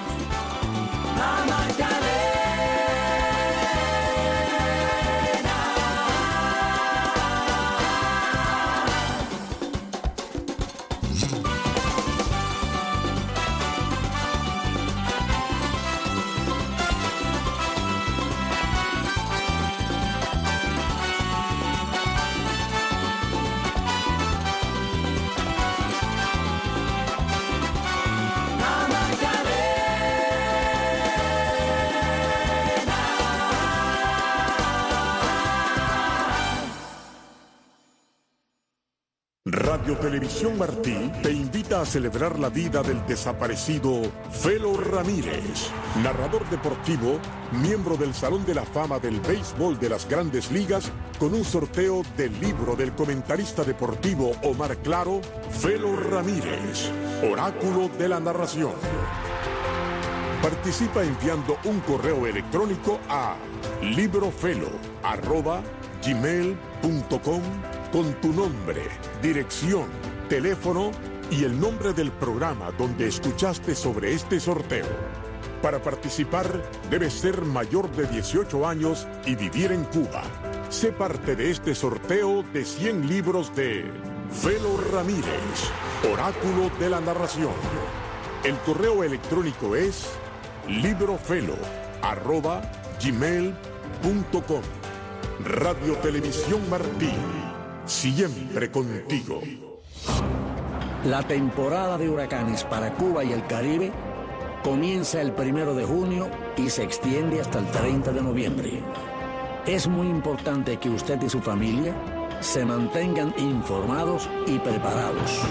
Televisión Martí te invita a celebrar la vida del desaparecido Felo Ramírez, narrador deportivo, miembro del Salón de la Fama del Béisbol de las Grandes Ligas, con un sorteo del libro del comentarista deportivo Omar Claro, Felo Ramírez, Oráculo de la Narración. Participa enviando un correo electrónico a librofelo arroba gmail punto com con tu nombre, dirección, teléfono y el nombre del programa donde escuchaste sobre este sorteo. Para participar, debes ser mayor de dieciocho años y vivir en Cuba. Sé parte de este sorteo de cien libros de Felo Ramírez, Oráculo de la Narración. El correo electrónico es librofelo arroba gmail punto com. Radio Televisión Martí, siempre contigo. La temporada de huracanes para Cuba y el Caribe comienza el primero de junio y se extiende hasta el treinta de noviembre. Es muy importante que usted y su familia se mantengan informados y preparados.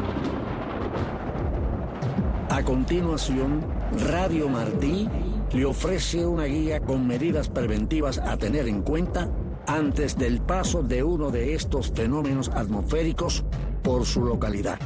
A continuación, Radio Martí le ofrece una guía con medidas preventivas a tener en cuenta antes del paso de uno de estos fenómenos atmosféricos por su localidad.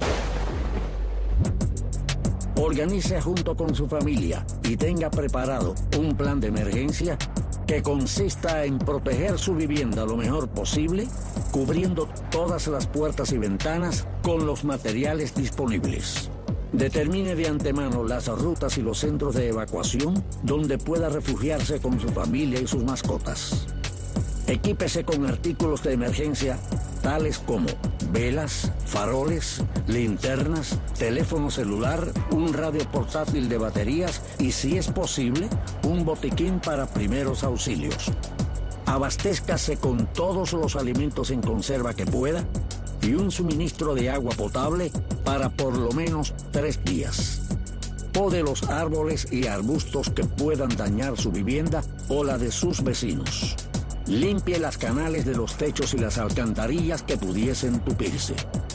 Organice junto con su familia y tenga preparado un plan de emergencia que consista en proteger su vivienda lo mejor posible, cubriendo todas las puertas y ventanas con los materiales disponibles. Determine de antemano las rutas y los centros de evacuación donde pueda refugiarse con su familia y sus mascotas. Equípese con artículos de emergencia tales como velas, faroles, linternas, teléfono celular, un radio portátil de baterías y, si es posible, un botiquín para primeros auxilios. Abastézcase con todos los alimentos en conserva que pueda y un suministro de agua potable para por lo menos tres días. Pode los árboles y arbustos que puedan dañar su vivienda o la de sus vecinos. Limpie las canales de los techos y las alcantarillas que pudiesen tupirse.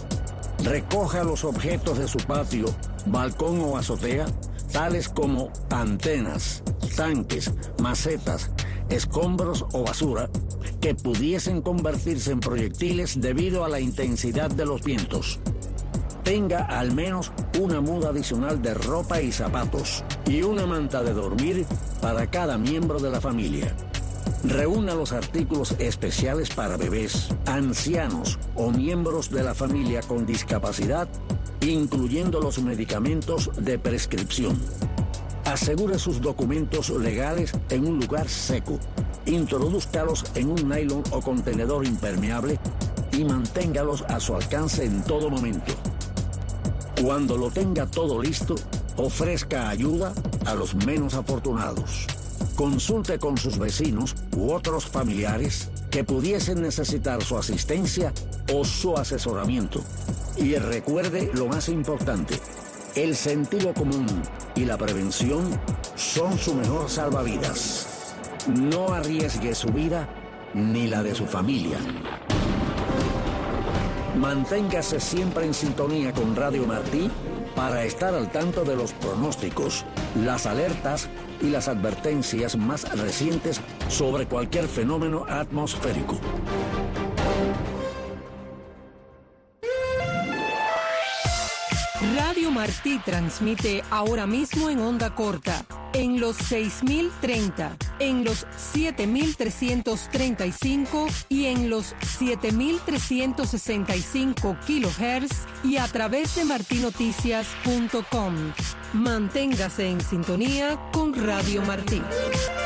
Recoja los objetos de su patio, balcón o azotea, tales como antenas, tanques, macetas, escombros o basura, que pudiesen convertirse en proyectiles debido a la intensidad de los vientos. Tenga al menos una muda adicional de ropa y zapatos y una manta de dormir para cada miembro de la familia. Reúna los artículos especiales para bebés, ancianos o miembros de la familia con discapacidad, incluyendo los medicamentos de prescripción. Asegure sus documentos legales en un lugar seco. Introdúzcalos en un nylon o contenedor impermeable y manténgalos a su alcance en todo momento. Cuando lo tenga todo listo, ofrezca ayuda a los menos afortunados. Consulte con sus vecinos u otros familiares que pudiesen necesitar su asistencia o su asesoramiento. Y recuerde lo más importante: el sentido común y la prevención son su mejor salvavidas. No arriesgue su vida ni la de su familia. Manténgase siempre en sintonía con Radio Martí para estar al tanto de los pronósticos, las alertas y las advertencias más recientes sobre cualquier fenómeno atmosférico. Radio Martí transmite ahora mismo en onda corta, en los seis mil treinta, en los siete mil trescientos treinta y cinco y en los siete mil trescientos sesenta y cinco kilohertz y a través de marti noticias punto com. Manténgase en sintonía con Radio Martí.